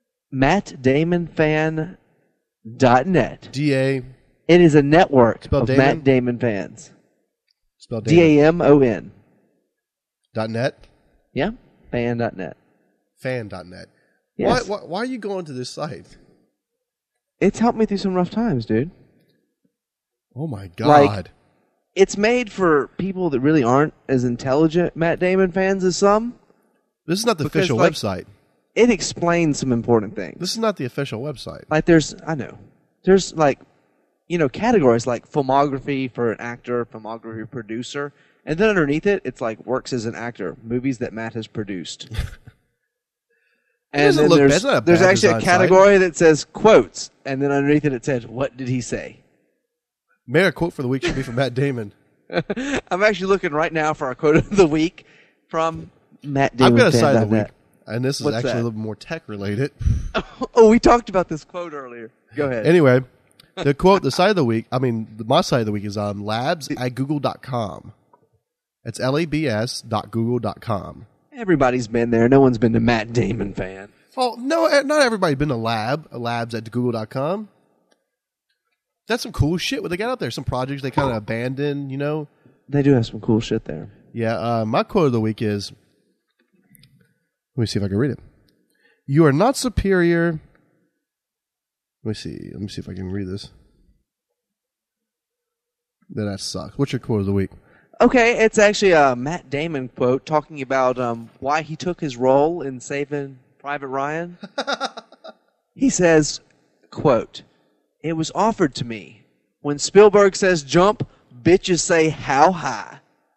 MattDamonFan.net. D-A. It is a network Spell of Damon? Matt Damon fans. Spell Damon. DAMON. .net? Yeah, fan.net. Fan.net. Yes. Why are you going to this site? It's helped me through some rough times, dude. Oh my God. Like, it's made for people that really aren't as intelligent Matt Damon fans as some. This is not the official website. It explains some important things. This is not the official website. Like there's categories like filmography for an actor, filmography producer, and then underneath it, it's like works as an actor, movies that Matt has produced. And then there's actually a category that says quotes, and then underneath it says, what did he say? Maybe a quote for the week should be from Matt Damon. I'm actually looking right now for our quote of the week from Matt Damon. I've got a side of the week, and this is What's actually that? a little more tech related. Oh, we talked about this quote earlier. Go ahead. Anyway, my side of the week is labs@google.com. It's labs.google.com. Everybody's been there. No one's been to Matt Damon fan. Oh, no, not everybody's been to labs@google.com. That's some cool shit what they got out there. Some projects they kind of abandoned, They do have some cool shit there. Yeah, my quote of the week is, let me see if I can read it. You are not superior. Let me see if I can read this. That sucks. What's your quote of the week? Okay, it's actually a Matt Damon quote talking about why he took his role in Saving Private Ryan. He says, quote, "It was offered to me. When Spielberg says jump, bitches say how high."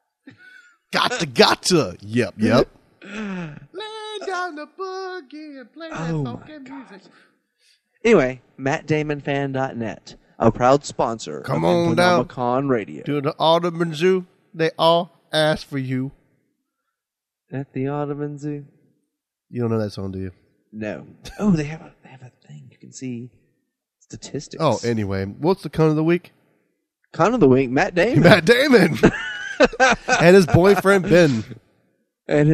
Gotcha. Yep. Lay down the boogie and play that funky music. Anyway, MattDamonFan.net, a proud sponsor Come of on down. Phenomenon Radio. To the Audubon Zoo, they all ask for you. At the Audubon Zoo? You don't know that song, do you? No. Oh, they have a thing. You can see statistics. Oh, anyway, what's the cunt of the week? Cunt of the week, Matt Damon. Matt Damon. And his boyfriend, Ben. And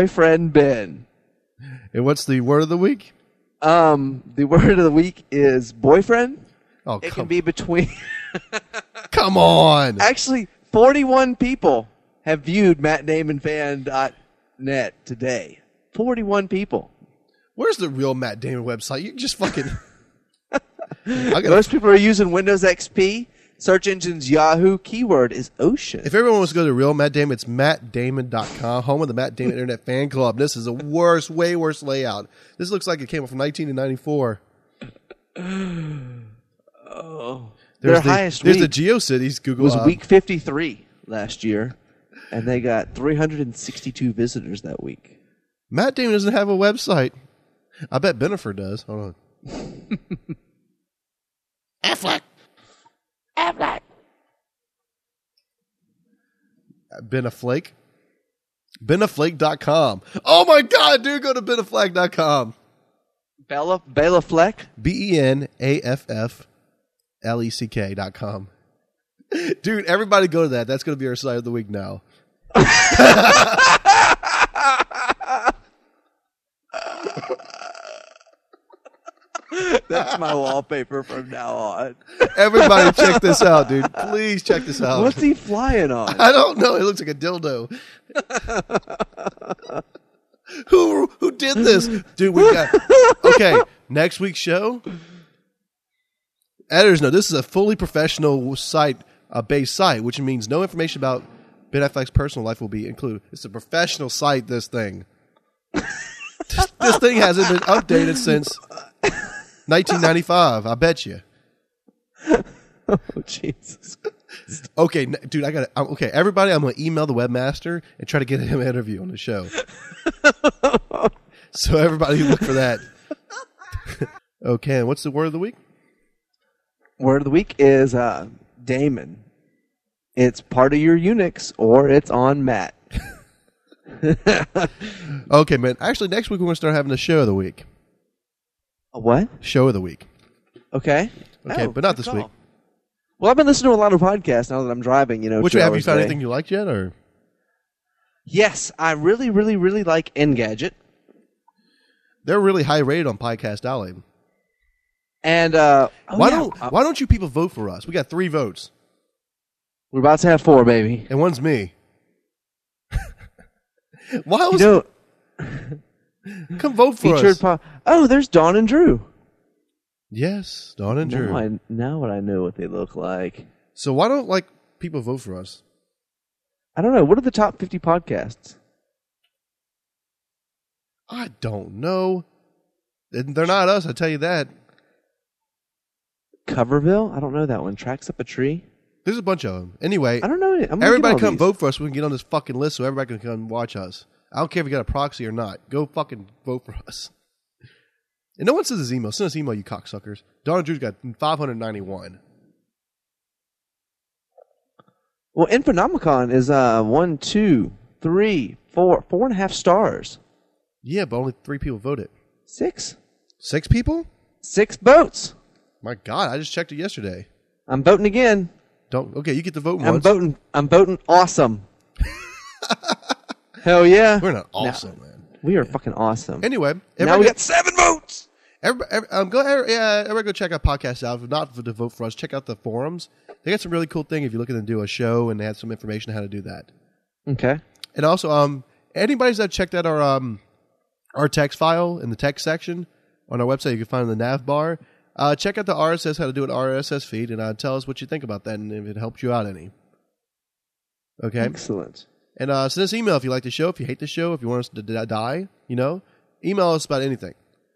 what's the word of the week? The word of the week is boyfriend. Oh, it can be between... Come on. Actually, 41 people have viewed MattDamonFan.net today. 41 people. Where's the real Matt Damon website? You just fucking... Most people are using Windows XP. Search engine's Yahoo keyword is ocean. If everyone wants to go to real Matt Damon, it's mattdamon.com, home of the Matt Damon Internet Fan Club. This is a worse, way worse layout. This looks like it came up from 1994. Oh. There's highest there's week the GeoCities Google was week 53 last year, and they got 362 visitors that week. Matt Damon doesn't have a website. I bet Bennifer does. Hold on. Affleck. Benaflake? Benaflake.com. Oh my God, dude, go to benaflake.com. Bela Fleck? BENAFFLECK.com. Dude, everybody go to that. That's going to be our site of the week now. That's my wallpaper from now on. Everybody check this out, dude. Please check this out. What's he flying on? I don't know. It looks like a dildo. Who did this? Dude, we got... Okay, next week's show. Editors know this is a fully professional site, based site, which means no information about Ben Affleck's personal life will be included. It's a professional site, this thing. This thing hasn't been updated since 1995, I bet you. Oh, Jesus. Okay, dude, okay, everybody, I'm going to email the webmaster and try to get him an interview on the show. So everybody look for that. Okay, and what's the word of the week? Word of the week is Damon. It's part of your Unix, or it's on Matt. Okay, man. Actually, next week we're going to start having the show of the week. A what? Show of the week. Okay. Okay, but not this week. Well, I've been listening to a lot of podcasts now that I'm driving, Which have you found anything you liked yet, or? Yes, I really, really, really like Engadget. They're really high rated on Podcast Alley. And why don't you people vote for us? We got 3 votes. We're about to have 4, baby. And one's me. Why was come vote for us? There's Dawn and Drew. Yes, Dawn and Drew. Now I know what they look like. So why don't people vote for us? I don't know. What are the top 50 podcasts? I don't know. They're not us, I tell you that. Coverville? I don't know that one. Tracks Up a Tree? There's a bunch of them. Anyway, I don't know. Everybody come vote for us. We can get on this fucking list so everybody can come watch us. I don't care if you got a proxy or not. Go fucking vote for us. And no one sends us email. Send us email, you cocksuckers. Dawn and Drew's got 591. Well, Infonomicon is 1, 2, 3, 4, 4.5 stars. Yeah, but only 3 people voted. 6. 6 people? 6 votes. My God, I just checked it yesterday. I'm voting again. Okay, you get to vote once. I'm voting awesome. Hell yeah. We're not awesome, man. We are fucking awesome. Anyway. Now we got 7 votes. Everybody go check out podcasts out. If not to vote for us, check out the forums. They got some really cool thing if you're looking to do a show, and they have some information on how to do that. Okay. And also, anybody's that checked out our text file in the text section on our website, you can find in the nav bar. Check out the RSS, how to do an RSS feed, and tell us what you think about that and if it helps you out any. Okay? Excellent. And send us email if you like the show, if you hate the show, if you want us to die, email us about anything.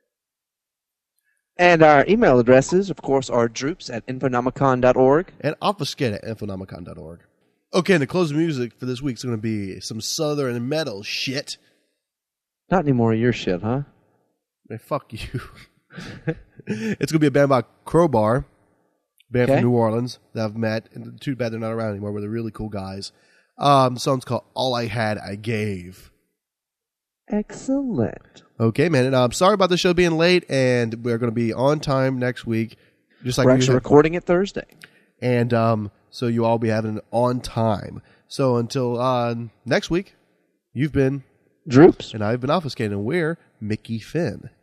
And our email addresses, of course, are droops@infonomicon.org. And obfuscate@infonomicon.org. Okay, and the closing music for this week is going to be some southern metal shit. Not any more of your shit, huh? Hey, fuck you. It's going to be a band by Crowbar, band from New Orleans that I've met. And too bad they're not around anymore, but they're really cool guys. The song's called All I Had, I Gave. Excellent. Okay, man. And I'm sorry about the show being late, and we're going to be on time next week. Just like we're actually recording it Thursday. And so you all be having it on time. So until next week, you've been Droops. And I've been Obfuscated, and we're Mickey Finn.